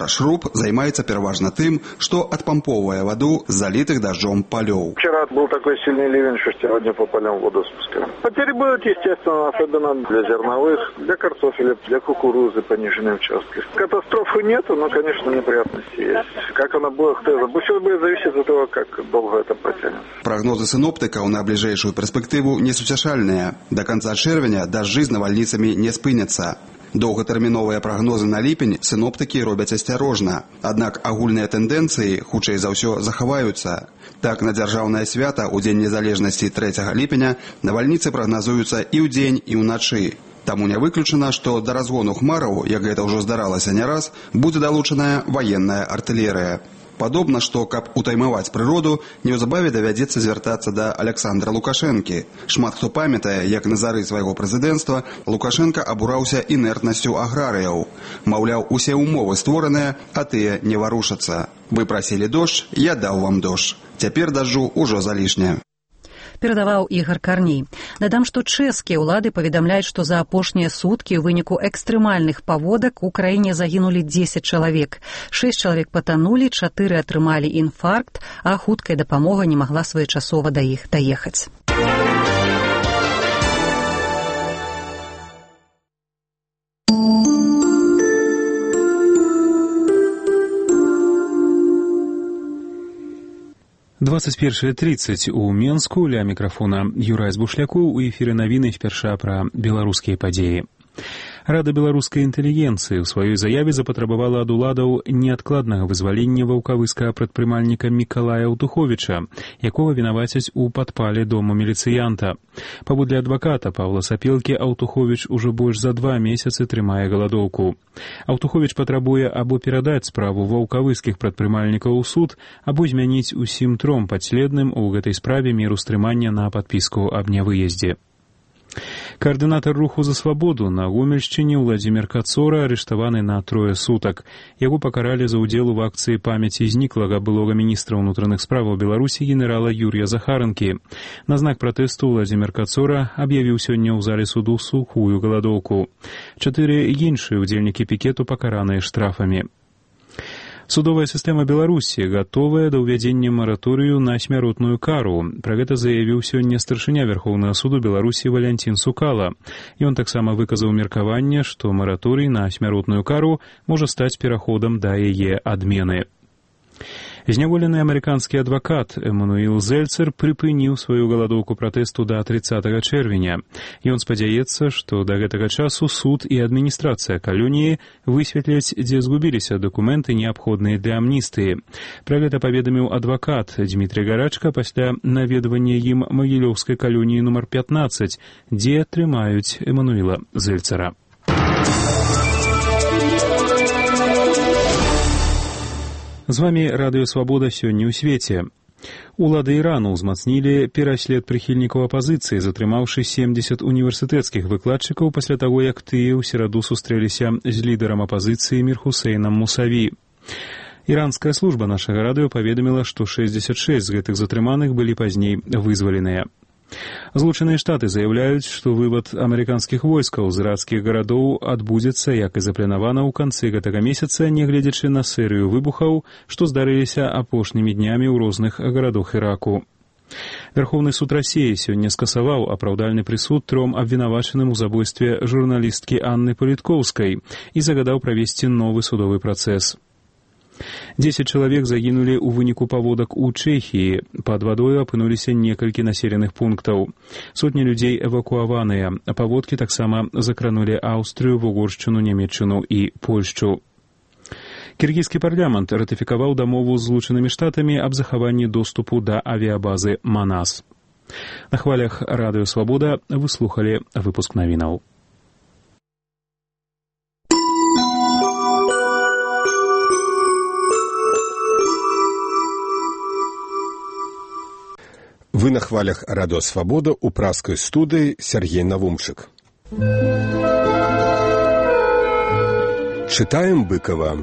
Наш РУП займаецца пераважна тым, што адпампоўвае ваду з залітых дождем полёў. Вчера был такой сильный ливень, что сегодня по полям воду спускаем. Потери будут, естественно, особенно для зерновых, для картофеля, для кукурузы пониженные участки. Катастрофы нету, но, конечно, неприятности есть. Как она будет, кто знает. Все будет зависеть от того, как долго это протянет. Прогнозы синоптикаў на бліжэйшую перспектыву несуцяшальныя. До конца чэрвеня дажджы з навальніцамі не спыняцца. Доўгатэрміновыя прагнозы на ліпень синоптыкі робяць асцярожна. Аднак агульныя тэндэнцыі, хутчэй за ўсё, захаваюцца. Так, на дзяржаўнае свята ў Дзень незалежнасці 3 ліпеня навальніцы прагназуюцца і ў дзень, і ўначы. Таму не выключана, што да разгону хмараў, як гэта ўжо здаралася не раз, будзе далучаная ваенная артылерыя. Падобна, што, каб утаймаваць прыроду, неўзабаве давядзецца звяртацца да Александра Лукашэнкі. Шмат хто памятае, як на зары свайго прэзідэнцтва Лукашэнка абураўся інертнасцю аграрыяў. Маўляў, усе ўмовы створаныя, а тыя не варушацца. Вы прасілі дождж, я даў вам дождж. Цяпер дажджу ўжо залішне. Перадаваў Ігар Карней. Дадам, што чэшскія ўлады паведамляюць, што за апошнія суткі ў выніку экстрэмальных паводак у краіне загінулі 10 чалавек. 6 чалавек патанулі, 4 атрымалі інфаркт, а хуткая дапамога не магла своечасова да іх даехаць. «21:30 у Менску». Ля мікрафона Юрай Збушляку. У эфіры навіны спярша пра беларускія падзеі. Рада беларускай інтэлігенцыі ў сваёй заяве запатрабавала ад уладаў неадкладнага вызвалення ваўкавыскага прадпрымальніка Мікалая Аўтуховіча, якога вінавацяць у падпале дому міліцыянта. Паводле адваката Паўла Сапелкі, Аўтуховіч ужо больш за 2 месяцы трымае галадоўку. Аўтуховіч патрабуе або перадаць справу ваўкавыскіх прадпрымальнікаў у суд, або змяніць усім 3 падследным у гэтай справе меру стрымання на падпіску аб нявыездзе. Координатор руху за свободу на Гомельшчыне Владимир Кацора арыштаваны на 3 сутак. Яго пакаралі за ўдзел у акцыі памяці зніклага былога міністра ўнутраных справаў Беларусі генерала Юрія Захаранкі. На знак пратэсту Владимир Кацора аб'явіў сёння ў зале суду сухую галадоўку. 4 іншыя ўдзельнікі пікету пакараныя штрафамі. Судовая сістэма Беларусі гатовая да ўвядзення мараторыю на смяротную кару. Пра гэта заявіў сёння старшыня Верхоўнага суду Беларусі Валянцін Сукала. Ён таксама выказаў меркаванне, што мараторый на смяротную кару можа стаць пераходам да яе адмены. Зняволены амерыканскі адвакат Эмануэл Зельцер прыпыніў сваю галадоўку пратэсту да 30 чэрвеня. Ён спадзяецца, што да гэтага часу суд і адміністрацыя калоніі высветляць, дзе згубіліся дакументы, неабходныя для амністыі. Пра гэта паведаміў адвакат Дмітрий Гарачка пасля наведвання ім магілёўскай калоніі нумар 15, дзе трымаюць Эмануэла Зельцера. З вамі Радыё Свабода сёння ў свеце. Улады Ірану ўзмацнілі пераслед прыхільнікаў апазіцыі, затрымаўшы 70 універсітэцкіх выкладчыкаў пасля таго, як тыя ў сераду сустрэліся з лідарам апазіцыі Мірхусейнам Мусаві. Іранская служба нашага радыё паведаміла, што 66 з гэтых затрыманых былі пазней вызваленыя. Злучаныя Штаты заяўляюць, што вывад амерыканскіх войскаў з ірацкіх гарадоў адбудзецца, як і запланавана, ў канцы гэтага месяца, нягледзячы на серыю выбухаў, што здарыліся апошнімі днямі ў розных гарадах Іраку. Верховны суд Расіі сёння скасаваў апраўдальны прысуд 3 абвінавачаным у забойстве журналісткі Анны Паліткоўскай і загадаў правесці новы судовы працэс. 10 чалавек загінулі ў выніку паводак у Чэхіі. Пад вадою апынуліся некалькі населеных пунктаў. Сотні людзей эвакуаваныя. Паводкі таксама закранулі Аўстрыю, Вугоршчыну, Нямецчыну і Польшчу. Кіргізскі парламент ратыфікаваў дамову з Злучанымі Штатамі аб захаванні доступу да авіябазы Манас. На хвалях Радыё Свабода вы слухалі выпуск навінаў. Вы на хвалях Радыё Свабода ў праскай студыі Сергей Навумчык. Чытаем Быкова.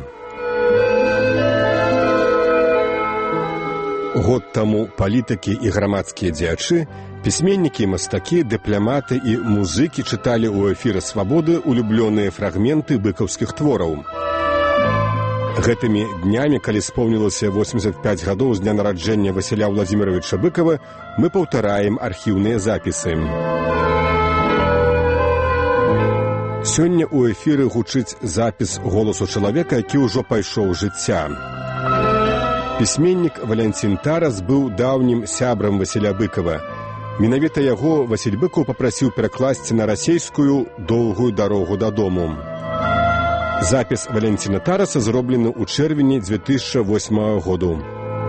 Год таму палітыкі і грамадскія дзеячы, пісьменнікі, мастакі, дыпламаты і музыкі чыталі ў эфіры Свабоды улюблёныя фрагменты быкаўскіх твораў. Гэтымі днямі, калі споўнілася 85 гадоў з дня нараджэння Васіля Владзіміровича Быкова, мы паўтараем архіўныя запісы. Сёння ў эфіры гучыць запіс голасу чалавека, які ўжо пайшоў жыцця. Пісьменнік Валянцін Тарас быў даўнім сябрам Васіля Быкова. Менавіта яго Васіль Быкаў папрасіў перакласці на расейскую «Доўгую дарогу дадому». Запіс Валянціна Тараса зроблены ў чэрвені 2008 году.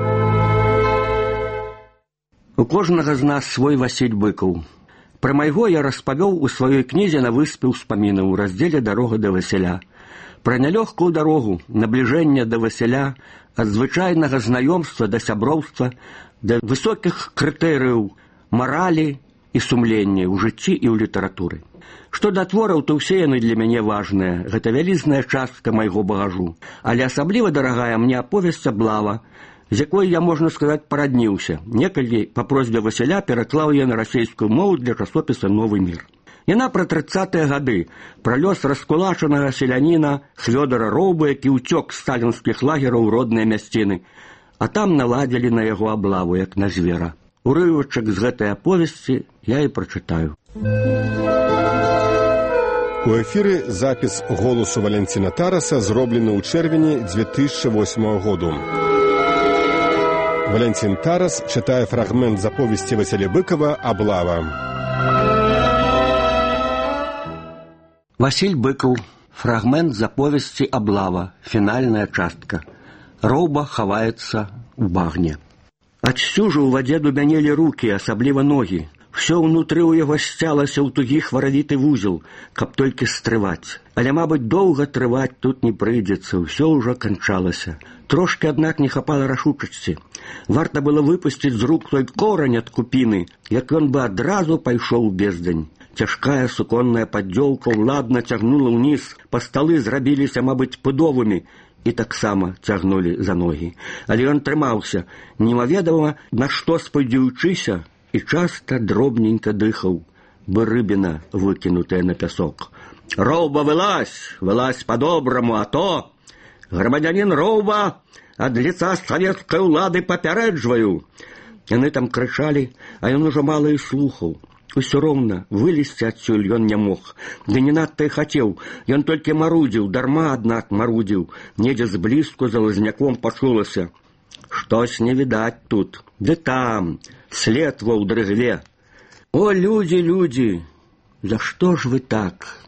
У кожнага з нас свой Васіль Быкаў. Пра майго я распавёў у сваёй кнізе «На выспе ўспамінаў» у раздзеле «Дарога да Васіля». Пра нялёгкую дарогу, набліжэнне да Васіля, ад звычайнага знаёмства да сяброўства, да высокіх крытэрыяў маралі і сумлення ў жыцці і ў літаратуры. Што да твораў, то ўсе яны для мяне важныя. Гэта вялізная частка майго багажу. Але асабліва дарагая мне аповесць «Аблава», з якой я, можна сказаць, парадніўся. Некалі па просьбе Васіля пераклаў я на расейскую мову для часопіса «Новы мір». Яна пра 30-е гады, пра лёс раскулачанага селяніна Хвёдара Роўбы, які ўцёк з сталінскіх лагераў у родныя мясціны, а там наладзілі на яго аблаву, як на звера. Урывачак з гэтай аповесці я і прачытаю. У эфіры запіс голасу Валянціна Тараса зроблены ў чэрвені 2008 году. Валянцін Тарас чытае фрагмент з аповесці Васіля Быкова «Аблава». Васіль Быкаў. Фрагмент з аповесці «Аблава». Фінальная частка. Роўба хаваецца ў багне. Адсюжу ў вадзе дубянелі рукі, асабліва ногі. Всё ўнутры ў яго сцялася ў тугі хваравіты вузел, каб толькі стрываць. Але, мабыць, доўга трываць тут не прыйдзецца, ўсё ўжо канчалася. Трошкі, аднак, не хапала рашучасці. Варта было выпусціць з рук той корань ад купіны, як ён бы адразу пайшоў у бездань. Цяжкая суконная паддзёлка ўладна цягнула ўніз, па сталы зрабіліся, мабыць, пудовымі, і таксама цягнулі за ногі. Але ён трымаўся, немаведама, на што спадзяючыся, і часта дробненька дыхаў, бы рыбіна, выкінутая на пясок. «Роўба, вылазь! Вылазь по-добраму, а то! Грамадзянін Роўба, ад лица савецкай улады папярэджваю!» Яны там крычалі, а ён ужо мала і слухаў. Усё роўна, вылезці адсюль ён не мог. Ды не надта і хацеў. Ён толькі марудзіў, дарма, аднак, марудзіў. Недзе зблізку за лазняком пачулася. Штось не відаць тут. Ды там, след во ў дрыгве. О, людзі, людзі, за што ж вы так?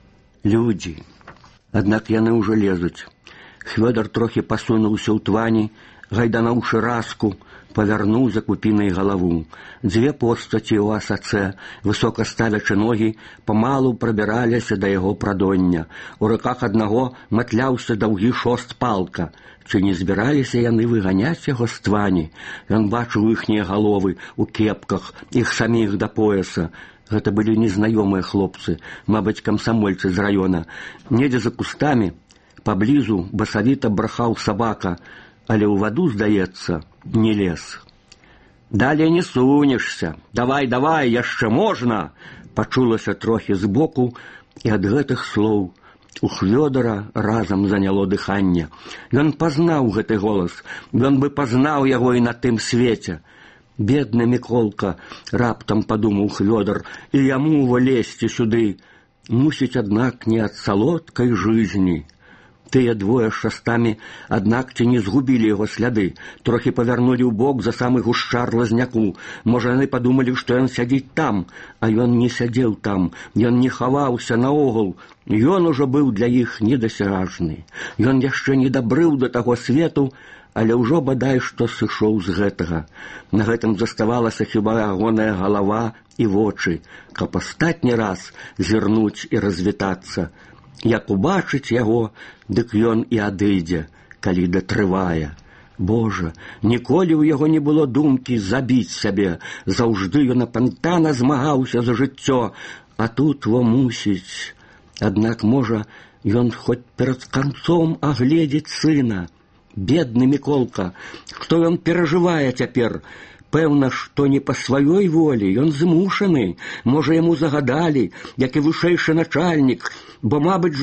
Людзі. Аднак яны ўжо лезуць. Хвёдар трохі пасунуўся ў твані, гайдануўшы раску, павярнуў за купінай галаву. Дзве постаці ў асацэ, высока ставячы ногі, памалу прабіраліся да яго прадоння. У руках аднаго матляўся даўгі шост палка. Ці не збіраліся яны выганяць яго з твані? Ён бачыў іхнія галовы ў кепках, іх саміх да пояса. Гэта былі незнаёмыя хлопцы, мабыць, камсамольцы з раёна. Недзе за кустамі, паблізу басавіта брахаў сабака, але ў ваду, здаецца, не лез. «Далей не сунешся! Давай, давай, яшчэ можна!» Пачулася трохі збоку, і ад гэтых слоў у Хвёдара разам заняло дыханне. Ён пазнаў гэты голас, ён бы пазнаў яго і на тым свеце. «Бедны Міколка!» — раптам падумаў Хвёдар, «і яму влезці сюды! Мусіць, аднак, не ад салодкай жизни!» Тыя двое з шастамі, аднак, ці не згубілі яго сляды, трохі павярнулі ў бок за самы гушчар лазняку. Можа, яны падумалі, што ён сядзіць там, а ён не сядзеў там, ён не хаваўся наогул. Ён ужо быў для іх недасяжны. Ён яшчэ не дабрыў да таго свету, але ўжо бадай што сышоў з гэтага. На гэтым заставалася хіба ягоная галава і вочы, каб астатні раз зірнуць і развітацца. Як убачыць яго, дык ён і адыдзе, калі датрывае. Божа, ніколі ў яго не было думкі забіць сябе. Заўжды ён апантана змагаўся за жыццё, а тут во мусіць. Аднак, можа, ён хоць перад канцом агледзець сына. Бедны Міколка, што ён перажывае цяпер? Пэўна, што не па сваёй волі, ён змушаны. Можа, яму загадалі, як і вышэйшы начальнік, бо, мабыць жа,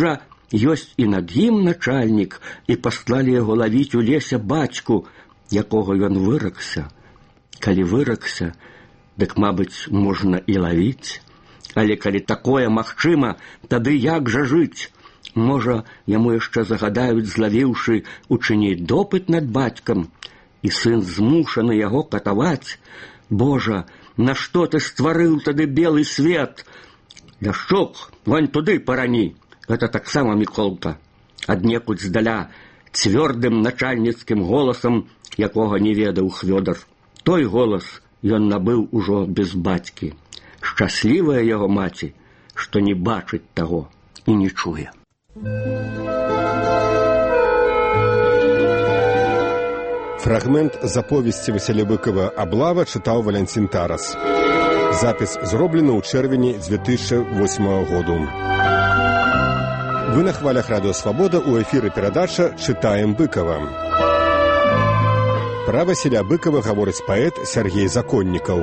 ёсць і над ім начальнік, і паслалі яго лавіць у лесе бацьку, якога ён выракся. Калі выракся, дык, мабыць, можна і лавіць. Але калі такое магчыма, тады як жа жыць? Можа, яму яшчэ загадаюць, злавіўшы, учыніць допыт над бацькам, і сын змушаны яго катаваць. Божа, нашто ты стварыў тады белы свет? Ляшчук, вань туды парані. Гэта таксама Міколка. Аднекуль здаля цвёрдым начальніцкім голасам, якога не ведаў Хвёдар. Той голас ён набыў ужо без бацькі. Шчаслівая яго маці, што не бачыць таго і не чуе. Фрагмент з аповесці Васіля Быкава «Аблава» чытаў Валянцін Тарас. Запіс зроблены ў чэрвені 2008 году. Вы на хвалях Радыё Свабода, у эфіры перадача «Чытаем Быкава». Пра Васіля Быкава гаворыць паэт Сергей Законнікаў.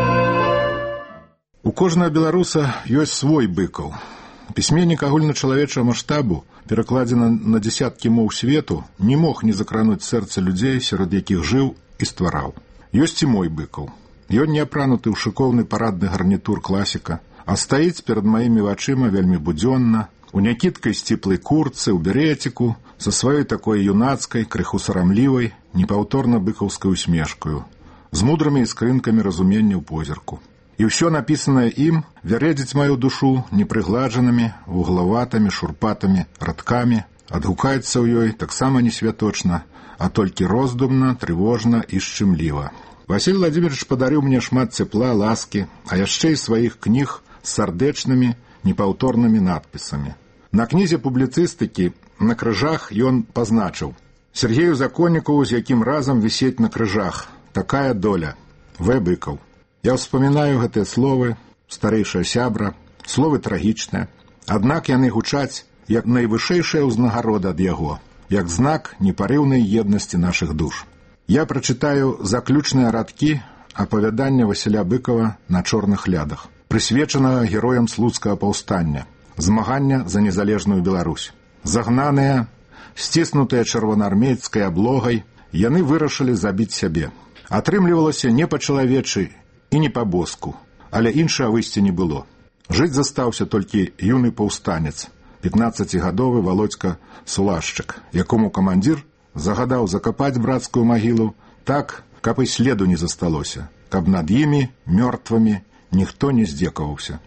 У кожнага беларуса ёсць свой Быкаў. Пісьменнік агульначалавечага маштабу, перакладзены на дзесяткі моў свету, не мог не закрануць сэрца людзей, сярод якіх жыў і ствараў. Ёсць і мой Быкаў. Ён не апрануты ў шыкоўны парадны гарнітур класіка, а стаіць перад маімі вачыма вельмі будзённа, у някідкай сціплай куртцы, у береціку, са сваёй такой юнацкай, крыху сарамлівай, непаўторна быкаўскай усмешкаю, з мудрымі іскрынкамі разумення ў позірку. І ўсё напісанае ім вярэдзіць маю душу непрыгладжанымі, вуглаватымі, шурпатымі радкамі, адгукаецца ў ёй таксама не святочна, а толькі роздумна, трывожна і шчымліва. Васіль Владимирович падарыў мне шмат цепла, ласкі, а яшчэ і сваіх кніг з сардэчнымі, непаўторнымі надпісамі. На кнізе публіцыстыкі на крыжах ён пазначыў: Сергею Законнікову, з якім разам вісець на крыжах. Такая доля. В. Быкаў. Я ўспамінаю гэтыя словы, старэйшая сябра, словы трагічныя. Аднак яны гучаць як найвышэйшая ўзнагарода ад яго, як знак непарыўнай еднасці нашых душ. Я прачытаю заключныя радкі апавядання Васіля Быкава «На чорных лядах», прысвечанага героям слуцкага паўстання, змагання за незалежную Беларусь. Загнаныя, сціснутыя чырвонаармейскай аблогай, яны вырашылі забіць сябе. Атрымлівалася не па-чалавечы і не па-боску, але іншага выйсця не было. Жыць застаўся толькі юны паўстанец, 15гадовы Володька Сулашчык, якому камандзір загадаў закапаць брацкую магілу так, каб і следу не засталося, каб над імі, мёртвымі, ніхто не здзекаваўся.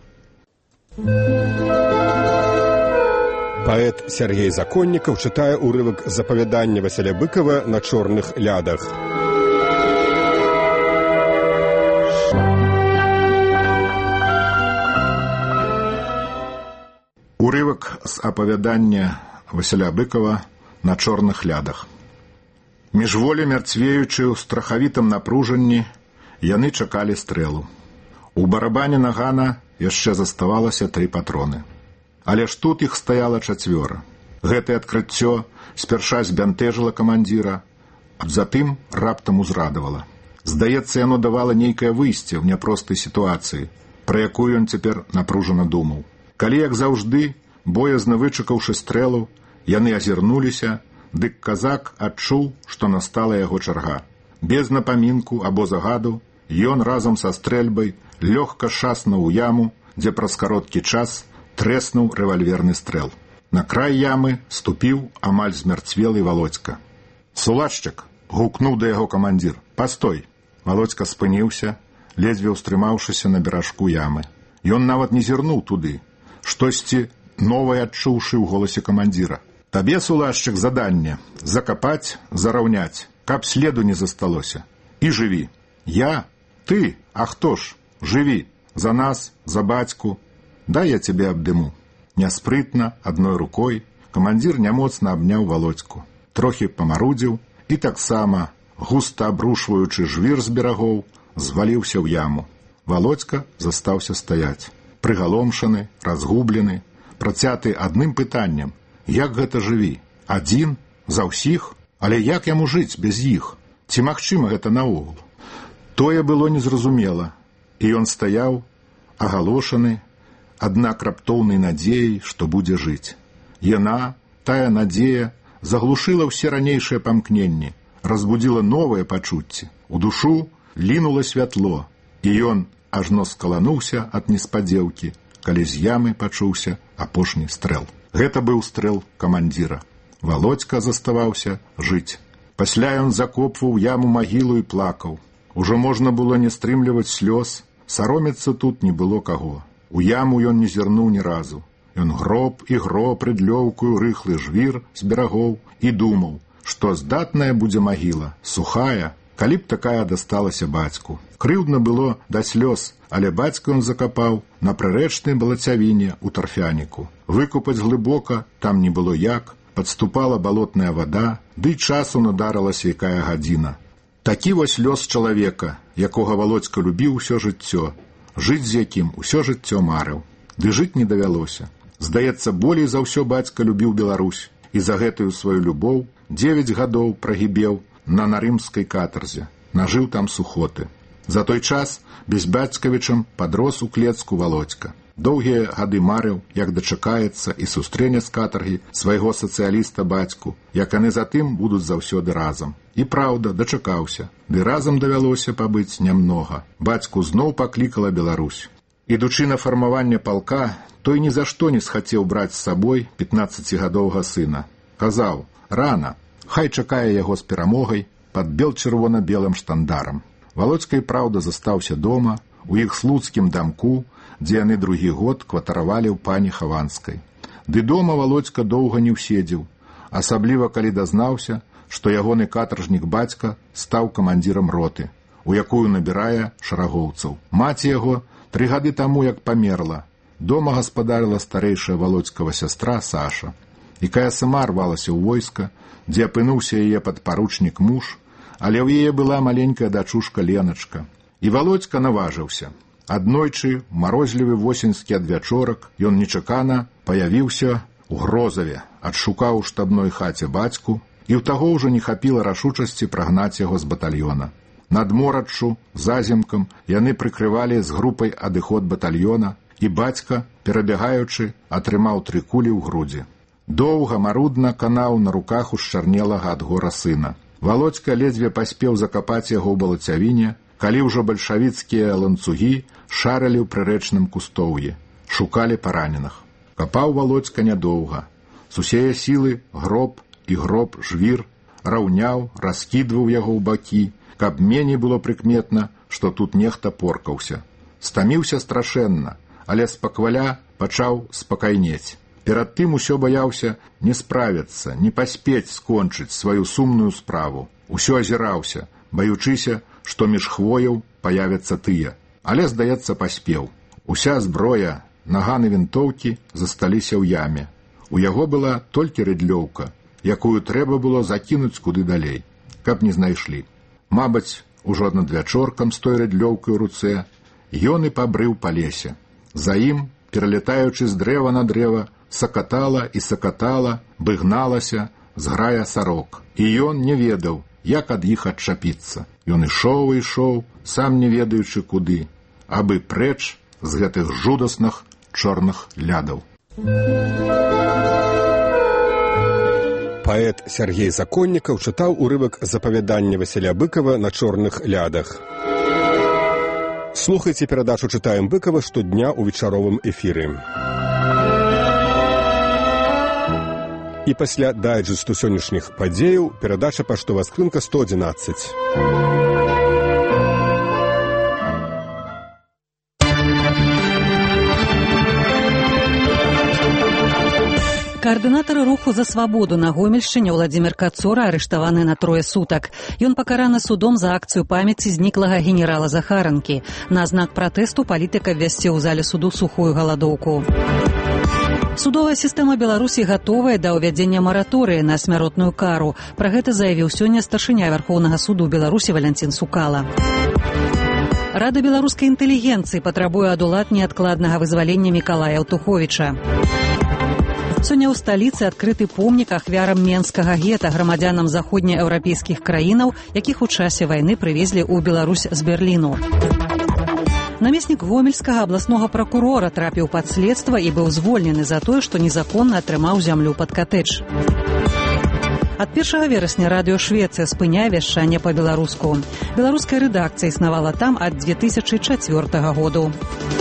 Паэт Сергей Законнікаў чытае ўрывак з апавядання Васіля Быкава «На чорных лядах». Урывак з апавядання Васіля Быкава «На чорных лядах». Міжволі мярцвеючы ў страхавітым напружанні, яны чакалі стрэлу. У барабане нагана яшчэ заставалася 3 патроны. Але ж тут іх стаяла 4. Гэтае адкрыццё спярша збянтэжыла камандзіра, а затым раптам узрадавала. Здаецца, яно давала нейкае выйсце ў няпростай сітуацыі, пра якую ён цяпер напружана думаў. Калі, як заўжды, боязна вычакаўшы стрэлу, яны азірнуліся, дык казак адчуў, што настала яго чарга. Без напамінку або загаду ён разам са стрэльбай лёгка шаснуў у яму, дзе праз кароткі час трэснуў рэвальверны стрэл. На край ямы ступіў амаль змярцвелы Володька. «Сулашчык!» — гукнуў да яго камандзір. «Пастой!» Володька спыніўся, ледзьве ўстрымаўшыся на беражку ямы. Ён нават не зірнуў туды, штосьці новае адчуўшы ў голасе камандзіра. «Табе, Сулашчык, заданне — закапаць, зараўняць, каб следу не засталося. І жыві. Я? Ты? А хто ж? Жыві. За нас, за бацьку. Дай я цябе абдыму». Няспрытна, адной рукой, камандзір нямоцна абняў Володьку. Трохі памарудзіў і таксама, густа абрушваючы жвір з берагоў, зваліўся ў яму. Володька застаўся стаяць. Прыгаломшаны, разгублены, працяты адным пытаннем: як гэта жыві? Адзін? За ўсіх? Але як яму жыць без іх? Ці магчыма гэта наогул? Тое было незразумела, і ён стаяў, агалошаны, аднак раптоўнай надзеяй, што будзе жыць. Яна, тая надзея, заглушыла ўсе ранейшыя памкненні, разбудзіла новыя пачуцці. У душу лінула святло, і ён ажно скалануўся ад неспадзеўкі, калі з ямы пачуўся апошні стрэл. Гэта быў стрэл камандзіра. Володька заставаўся жыць. Пасля ён закопваў яму магілу і плакаў. Ужо можна было не стрымліваць слёз, саромецца тут не было каго. У яму ён не зірнуў ні разу. Ён гроб і гроб рыдлёўкую рыхлы жвір з берагоў і думаў, што здатная будзе магіла, сухая, калі б такая дасталася бацьку. Крыўдна было да слёз, але бацьку ён закапаў на прырэчнай балацявіне ў тарфяніку. Выкупаць глыбока там не было як, падступала балотная вада, ды часу надарылася якая гадзіна. Такі вось лёс чалавека, якога Володька любіў усё жыццё, жыць з якім усё жыццё марыў. Ды жыць не давялося. Здаецца, болей за ўсё бацька любіў Беларусь, і за гэтую сваю любоў 9 гадоў прагібеў на нарымскай катарзе, нажыў там сухоты. За той час без бацькавічам падрос у клецку Володька. Доўгія гады марыў, як дачакаецца і сустрэне з катаргі свайго сацыяліста бацьку, як яны затым будуць заўсёды разам. І праўда, дачакаўся, ды разам давялося пабыць нямнога. Бацьку зноў паклікала Беларусь. Ідучы на фармаванне палка, той ні за што не схацеў браць з сабой 15гадовага сына. Казаў, рана, хай чакае яго з перамогай пад бел-чырвона-белым штандарам. Володька і праўда застаўся дома, у іх слуцкім дамку, дзе яны другі год кватаравалі ў пані Хаванскай. Ды дома Володька доўга не ўседзеў, асабліва калі дазнаўся, што ягоны катаржнік бацька стаў камандзірам роты, у якую набірае шарагоўцаў. Маці яго 3 гады таму як памерла. Дома гаспадарыла старэйшая Володькава сястра Саша, якая сама рвалася ў войска, дзе апынуўся яе падпаручнік муж, але ў яе была маленькая дачушка Леначка. І Володька наважыўся. Аднойчы, у марозлівы восеньскі адвячорак, ён нечакана паявіўся у Грозаве, адшукаў у штабной хаце бацьку, і ў таго ўжо не хапіла рашучасці прагнаць яго з батальёна. Над мораччу, заземкам, яны прыкрывалі з групай адыход батальёна, і бацька, перабягаючы, атрымаў 3 кулі ў грудзі. Доўга, марудна канаў на руках ушчарнелага ад гора сына. Володька ледзьве паспеў закапаць яго ў балацявіне, калі ўжо бальшавіцкія ланцугі шарылі ў прырэчным кустоўі, шукалі параненых. Капаў Володька нядоўга. З усее сілы гроб і гроб жвір раўняў, раскідваў яго ў бакі, каб меней было прыкметна, што тут нехта поркаўся. Стаміўся страшэнна, але спакваля пачаў спакайнець. Перад тым усё баяўся не справіцца, не паспець скончыць сваю сумную справу. Усё азіраўся, баючыся, што між хвояў паявяцца тыя. Але, здаецца, паспеў. Уся зброя, наганы вінтоўкі засталіся ў яме. У яго была толькі рыдлёўка, якую трэба было закінуць куды далей, каб не знайшлі. Мабыць, ужо над вячоркам з той рыдлёўкай у руцэ ён і пабрыў па лесе. За ім, пералетаючы з дрэва на дрэва, сакатала і сакатала, быгналася зграя сарок. І ён не ведаў, як ад іх адчапіцца. Ён ішоў і ішоў, сам не ведаючы куды, абы прэч з гэтых жудасных чорных лядаў. Паэт Сергей Законнікаў чытаў урывак з апавядання Васіля Быкова на чорных лядах. Слухайце перадачу «Чытаем Быкова» штодня ў вечаровым эфіры. І пасля дайджэсту сённяшніх падзеяў перадача паштовая скрынка 111. Координатор руху за свободу на Гомельшчыне Владимир Кацура арыштаваны на 3 сутак. Ён пакараны судом за акцыю памяці зніклага генерала Захаранкі. На знак пратэсту палітык абвясціў у зале суду сухую галадоўку. Судовая сістэма Беларусі гатовая да ўвядзення мараторыі на смяротную кару. Пра гэта заявіў сёння старшыня Вярхоўнага суду Беларусі Валянцін Сукала. Рада беларускай інтэлігенцыі патрабуе ад улад неадкладнага вызвалення Мікалая Аўтуховіча. Сёння ў сталіцы адкрыты помнік ахвярам менскага гета, грамадзянам заходнееўрапейскіх краінаў, якіх у часе вайны прывезлі ў Беларусь з Берліну. Намеснік гомельскага абласнога пракурора трапіў пад следства і быў звольнены за тое, што незаконна атрымаў зямлю пад катэдж. Ад 1 верасня радыё Швецыя спыняе вяшчанне па-беларуску. Беларуская рэдакцыя існавала там ад 2004 году.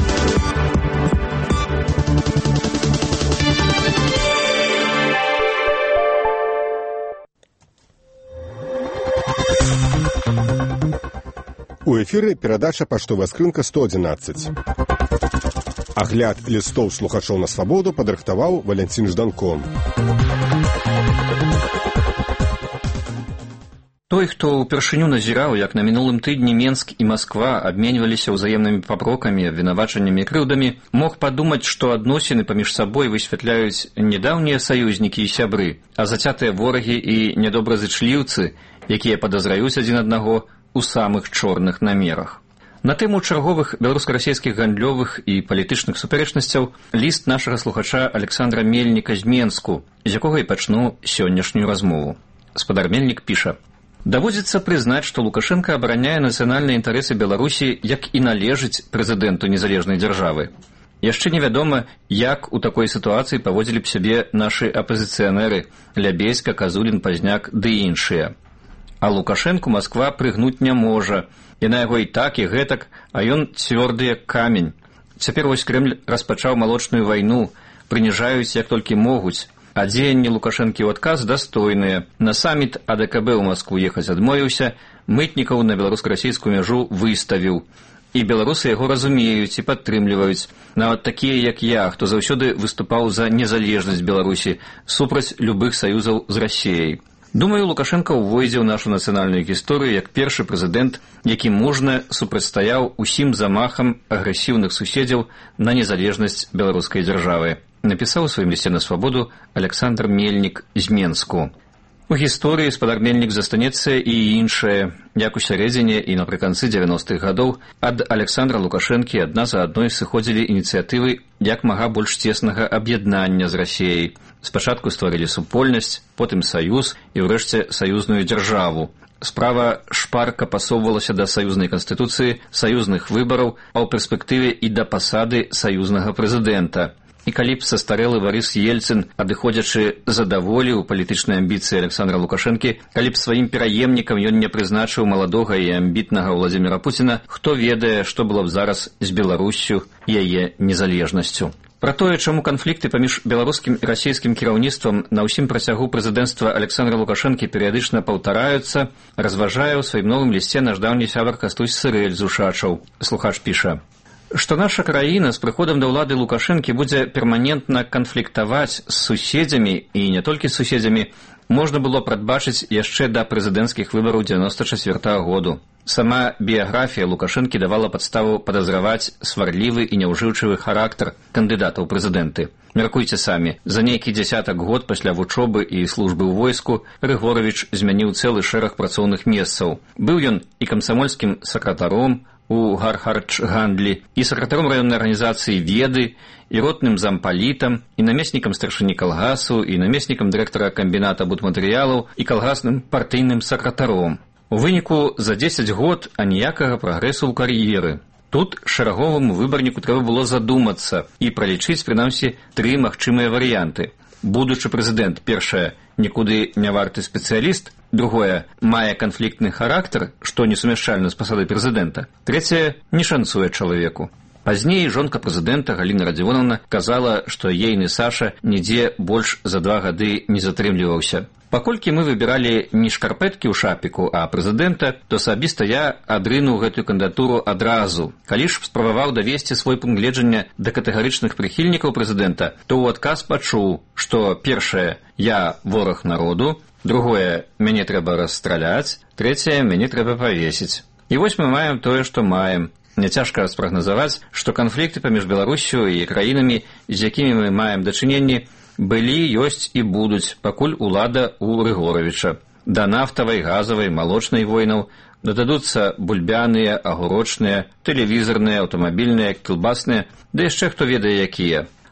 У эфіры перадача «Паштовая скрынка 111». Агляд лістоў слухачоў на свабоду падрыхтаваў Валянцін Жданко. Той, хто ўпершыню назіраў, як на мінулым тыдні Менск і Масква абменьваліся ўзаемнымі папрокамі, абвінавачаннямі і крыўдамі, мог падумаць, што адносіны паміж сабой высвятляюць не даўнія саюзнікі і сябры, а зацятыя ворагі і нядобразычліўцы, якія падазраюць адзін аднаго у самых чорных намерах. На тэму чарговых беларуска-расійскіх гандлёвых і палітычных супярэчнасцяў ліст нашага слухача Александра Мельніка з Менску, з якога і пачну сённяшнюю размову. Спадар Мельнік піша: «Даводзіцца прызнаць, што Лукашенко абараняе нацыянальныя інтарэсы Беларусі, як і належыць прэзідэнту незалежнай дзяржавы. Яшчэ невядома, як у такой сітуацыі паводзілі б сябе нашы апазіцыянеры Лябеська, Казулін, Пазняк ды іншыя. А Лукашенку Масква прыгнуць не можа. Яна яго і так, і гэтак, а ён цвёрды як камень. Цяпер вось Крэмль распачаў малочную вайну, прыніжаюць як толькі могуць. А дзеянні Лукашэнкі ў адказ дастойныя. На саміт АДКБ ў Маскву ехаць адмовіўся, мытнікаў на беларуска-расійскую мяжу выставіў. І беларусы яго разумеюць і падтрымліваюць. Нават такія, як я, хто заўсёды выступаў за незалежнасць Беларусі, супраць любых саюзаў з Расіяй. Думаю, Лукашенко ўвойдзе ў нашу нацыянальную гісторыю як першы прэзідэнт, які мужна супрацьстаяў усім замахам агрэсіўных суседзяў на незалежнасць беларускай дзяржавы. Напісаў у сваім лісце на свабоду Александр Мельнік з Менску. У гісторыі спадар Мельнік застанецца і іншае. Як у сярэдзіне і напрыканцы 90-х гадоў ад Александра Лукашэнкі адна за адной сыходзілі ініцыятывы як мага больш цеснага аб'яднання з Расіяй. Спачатку стварылі супольнасць, потым саюз і ўрэшце саюзную дзяржаву. Справа шпарка пасоўвалася да саюзнай канстытуцыі, саюзных выбараў, а ў перспектыве і да пасады саюзнага прэзідэнта. І калі б састарэлы Барыс Ельцын, адыходзячы задаволіў палітычныя амбіцыі Александра Лукашэнкі, калі б сваім пераемнікам ён не прызначыў маладога і амбітнага Владзіміра Пуціна, хто ведае, што было б зараз з Беларуссю і яе незалежнасцю. Пра тое, чаму канфлікты паміж беларускім і расійскім кіраўніцтвам на ўсім працягу прэзідэнцтва Александра Лукашэнкі перыядычна паўтараюцца, разважае ў сваім новым лісце наш даўні сябар Кастусь Сырэль з Ушачаў. Слухач піша: што наша краіна з прыходам да ўлады Лукашэнкі будзе перманентна канфліктаваць з суседзямі, і не толькі з суседзямі, можна было прадбачыць яшчэ да прэзідэнцкіх выбараў 94-го году. Сама біяграфія Лукашэнкі давала падставу падазраваць сварлівы і няўжыўчывы характар кандыдата ў прэзідэнты. Мяркуйце самі, за нейкі дзясятак год пасля вучобы і службы ў войску Рыгоравіч змяніў цэлы шэраг працоўных месцаў. Быў ён і камсамольскім сакратаром у Гархардж-гандлі, і сакратаром раённай арганізацыі «Веды», і ротным зампалітам, і намеснікам старшыні калгасу, і намеснікам дырэктара камбіната будматэрыялаў, і калгасным партыйным сакратаром. У выніку за 10 год аніякага прагрэсу ў кар'еры. Тут шэраговаму выбарніку трэба было задумацца і пралічыць, прынамсі, 3 магчымыя варыянты. Будучы прэзідэнт, першае, нікуды не варты спецыяліст, другое, мае канфліктны характар, што несумяшчальна з пасадай прэзідэнта, трэцяе, не шанцуе чалавеку. Пазней жонка прэзідэнта Галіна Радзівоновна казала, што ейны Саша нідзе больш за 2 гады не затрымліваўся. Паколькі мы выбіралі не шкарпэткі ў шапіку, а прэзідэнта, то асабіста я адрынуў гэтую кандыдатуру адразу. Калі ж спрабаваў давесці свой пункт гледжання да катэгарычных прыхільнікаў прэзідэнта, то ў адказ пачуў, што першае, я вораг народу, другое, мяне трэба расстраляць, трэцяе, мяне трэба павесіць. І вось мы маем тое, што маем. Няцяжка спрагназаваць, што канфлікты паміж Беларуссю і краінамі, з якімі мы маем дачыненні, былі, ёсць і будуць, пакуль улада ў Рыгоравіча. Да нафтавай, газавай, малочнай войнаў дададуцца бульбяныя, агурочныя, тэлевізарныя, аўтамабільныя, кілбасныя, да яшчэ хто ведае якія.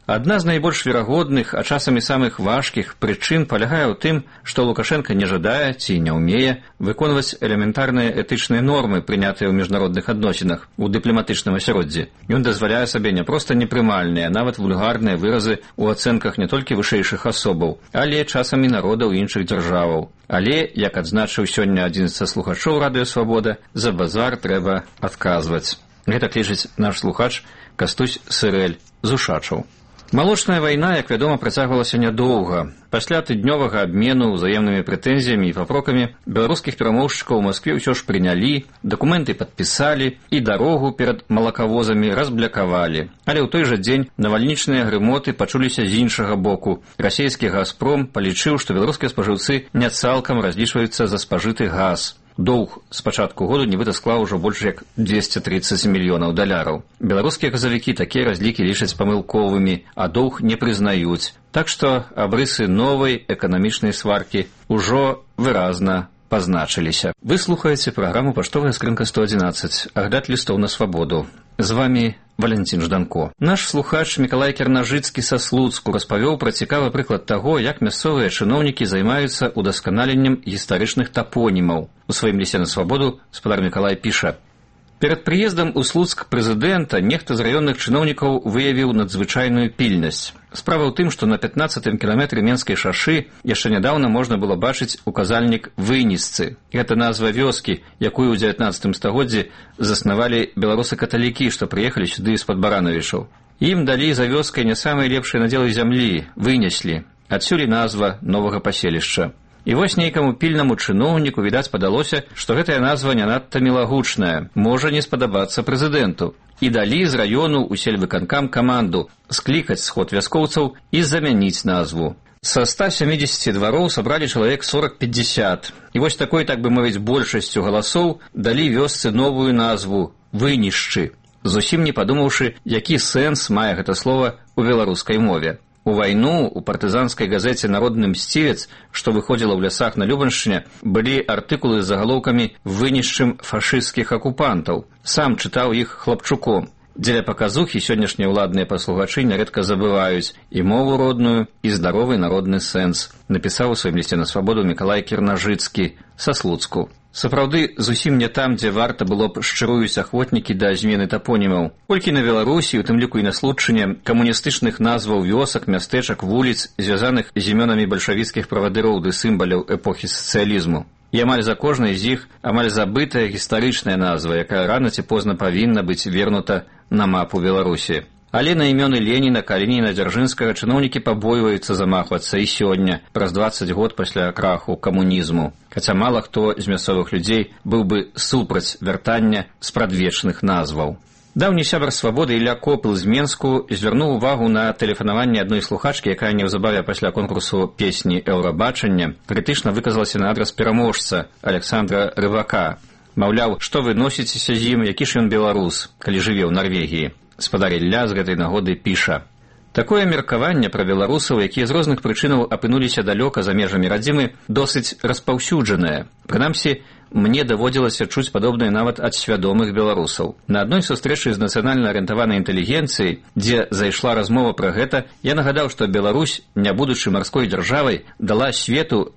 Адна з найбольш верагодных, а часамі самых важкіх прычын палягае ў тым, што Лукашенка не жадае ці не ўмее выконваць элементарныя этычныя нормы, прынятыя ў міжнародных адносінах у дыпламатычным асяроддзі. Ён дазваляе сабе не проста непрымальныя, а нават вульгарныя выразы ў ацэнках не толькі вышэйшых асобаў, але часамі народаў іншых дзяржаваў. Але, як адзначыў сёння адзін са слухачоў радыё «Свабода», за базар трэба адказваць. Гэта лічыць наш слухач Кастусь Сырэль з Ушачаў. Малочная вайна, як вядома, працягвалася нядоўга. Пасля тыднёвага абмену ўзаемнымі прэтэнзіямі і папрокамі беларускіх перамоўшчыкаў у Маскве ўсё ж прынялі, дакументы падпісалі і дарогу перад малакавозамі разблякавалі. Але ў той жа дзень навальнічныя грымоты пачуліся з іншага боку. Расійскі «Газпром» палічыў, што беларускія спажыўцы не цалкам разлічваюцца за спажыты газ. Доўг з пачатку году нібыта склаў ужо больш як 230 мільёнаў даляраў. Беларускія газавікі такія разлікі лічаць памылковымі, а доўг не прызнаюць. Так што абрысы новай эканамічнай сваркі ўжо выразна пазначыліся. Вы слухаеце праграму «Паштовая скрынка 111», агляд лістоў на свабоду. З вами Валентин Жданко. Наш слухач Мікалай Кернажыцкі са Слуцку распавёў пра цікавы прыклад таго, як мясцовыя чыноўнікі займаюцца удасканаленнем гістарычных тапонімаў. У сваім лісце на свабоду спадар Мікалай піша: «Перад прыездам у Слуцк прэзідэнта нехта з раённых чыноўнікаў выявіў надзвычайную пільнасць. Справа ў тым, што на 15-м кіламетры Менскай шашы яшчэ нядаўна можна было бачыць указальнік Вынісцы. Гэта назва вёскі, якую ў 19 стагоддзі заснавалі беларусы-каталікі, што прыехалі сюды з-пад Баранавічаў. Ім далі за вёскай не самыя лепшыя надзелы зямлі, вынеслі. Адсюль і назва новага паселішча. І вось нейкаму пільнаму чыноўніку, відаць, падалося, што гэтая назва не надта мілагучная, можа не спадабацца прэзідэнту. І далі з раёну ў сельвыканкам каманду склікаць сход вяскоўцаў і замяніць назву. Са 170 двароў сабралі чалавек 40-50. І вось такой, так бы мовіць, большасцю галасоў далі вёсцы новую назву «Вынішчы», зусім не падумаўшы, які сэнс мае гэта слова ў беларускай мове. У вайну у партызанскай газеце «Народны мсцівец», што выходзіла ў лясах на Любаншчыне, былі артыкулы з загалоўкамі «Вынішчым фашысцкіх акупантаў». Сам чытаў іх хлапчуком. Дзеля паказухі сённяшнія ўладныя паслугачы нярэдка забываюць і мову родную, і здаровы народны сэнс, напісаў у сваім лісце на свабоду Мікалай Кернажыцкі са Слуцку. Сапраўды, зусім не там, дзе варта было б шчыруюць ахвотнікі да змены тапонімаў. Колькі на Беларусі, у тым ліку і на Слуцчыне, камуністычных назваў вёсак, мястэчак, вуліц, звязаных з імёнамі бальшавіцкіх правадыроў ды сімваляў эпохі сацыялізму. І амаль за кожнай з іх амаль забытая гістарычная назва, якая рана ці позна павінна быць вернута на мапу Беларусі. Але на імёны Леніна, Калініна, Дзяржынскага чыноўнікі пабойваюцца замахвацца і сёння, праз 20 год пасля краху камунізму. Хаця мала хто з мясцовых людзей быў бы супраць вяртання спрадвечных назваў. Даўні сябар свабоды Ілля Копыл з Менску звярнуў увагу на тэлефанаванне адной слухачкі, якая неўзабаве пасля конкурсу песні «Еўрабачання» крытычна выказалася на адрас пераможца Александра Рыбака. Маўляў, што вы носіцеся з ім, які ж ён беларус, калі жыве ў Нарвегіі. Спадар Ілля з гэтай нагоды піша: «Такое меркаванне пра беларусаў, якія з розных прычынаў апынуліся далёка за межамі радзімы, досыць распаўсюджанае. Прынамсі, мне даводзілася чуць падобнае нават ад свядомых беларусаў. На адной сустрэчы з нацыянальна арыентаванай інтэлігенцыяй, дзе зайшла размова пра гэта, я нагадаў, што Беларусь, не будучы марской дзяржавай, дала свету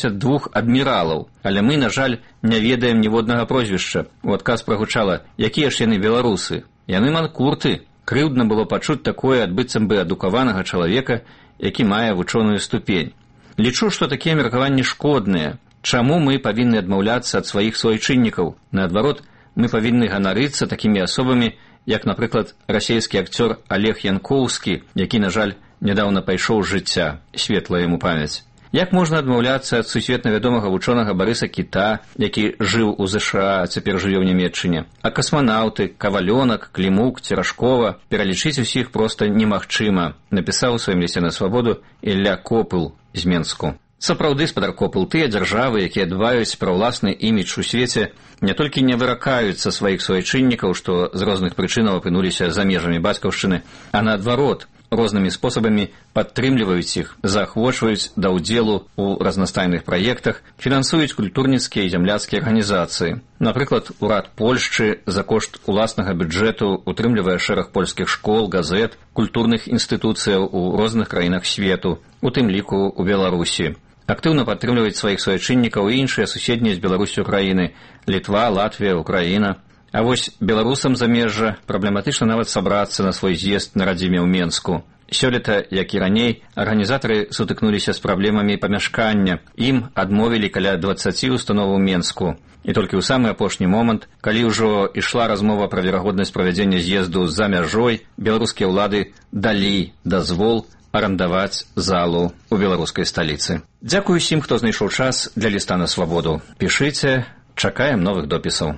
62 адміралаў, але мы, на жаль, не ведаем ніводнага прозвішча. У адказ прагучала: якія ж яны беларусы? Яны манкурты». Крыўдна было пачуць такое ад быццам бы адукаванага чалавека, які мае вучоную ступень. Лічу, што такія меркаванні шкодныя. Чаму мы павінны адмаўляцца ад сваіх суайчыннікаў? Наадварот, мы павінны ганарыцца такімі асобамі, як, напрыклад, расійскі акцёр Олег Янкоўскі, які, на жаль, нядаўна пайшоў з жыцця, светлая яму памяць. Як можна адмаўляцца ад сусветна вядомага вучонага Барыса Кіта, які жыў у ЗША, а цяпер жыве ў Нямецчыне? А касманаўты, Кавалёнак, Клімук, Церашкова, пералічыць усіх проста немагчыма, напісаў у сваім лісце на свабоду Ілля Копыл з Менску. Сапраўды, спадар Копыл, тыя дзяржавы, якія дбаюць пра ўласны імідж у свеце, не толькі не выракаюцца сваіх суайчыннікаў, што з розных прычынаў апынуліся за межамі бацькаўшчыны, а наадварот, рознымі спосабамі падтрымліваюць іх, заахвочваюць да ўдзелу ў разнастайных праектах, фінансуюць культурніцкія і зямляцкія арганізацыі. Напрыклад, урад Польшчы за кошт уласнага бюджэту утрымлівае шэраг польскіх школ, газет, культурных інстытуцыяў у розных краінах свету, у тым ліку ў Беларусі. Актыўна падтрымліваюць сваіх суайчыннікаў і іншыя суседнія з Беларусю краіны – Літва, Латвія, Украіна. А вось беларусам замежжа праблематычна нават сабрацца на свой з'езд на радзіме ў Менску. Сёлета, як і раней, арганізатары сутыкнуліся з праблемамі памяшкання. Ім адмовілі каля 20 установ у Менску. І толькі ў самы апошні момант, калі ўжо ішла размова пра верагоднасць правядзення з'езду за мяжой, беларускія ўлады далі дазвол арандаваць залу ў беларускай сталіцы. Дзякую усім, хто знайшоў час для ліста на свабоду. Пішыце, чакаем новых допісаў.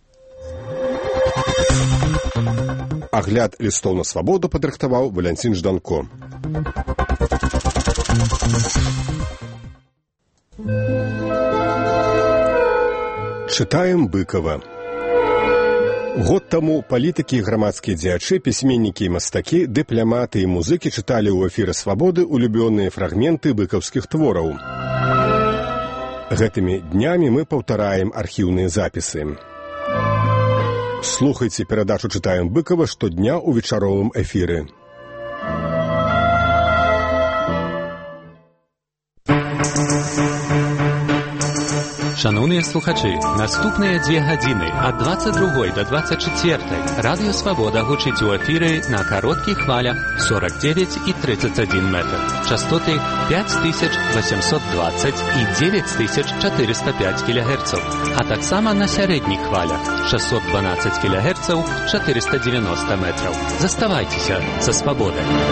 Агляд лістоў на свабоду падрыхтаваў Валянцін Жданко. Чытаем Быкова. Год таму палітыкі і грамадскія дзеячы, пісьменнікі і мастакі, дыпляматы і музыкі чыталі ў эфіры свабоды улюбёныя фрагменты быкаўскіх твораў. Гэтымі днямі мы паўтараем архіўныя запісы. Слухайце перадачу «Чытаем Быкова» штодня ў вечаровым эфіры. Шановні слухачі, наступні 2 години від 22 до 24 Радіо Свобода гучить у ефірі на коротких хвалях 49 і 31 метр. Частоти 5820 і 9405 кГц, а так само на середніх хвалях 612 кГц 490 метрів. Заставайтеся за свободою.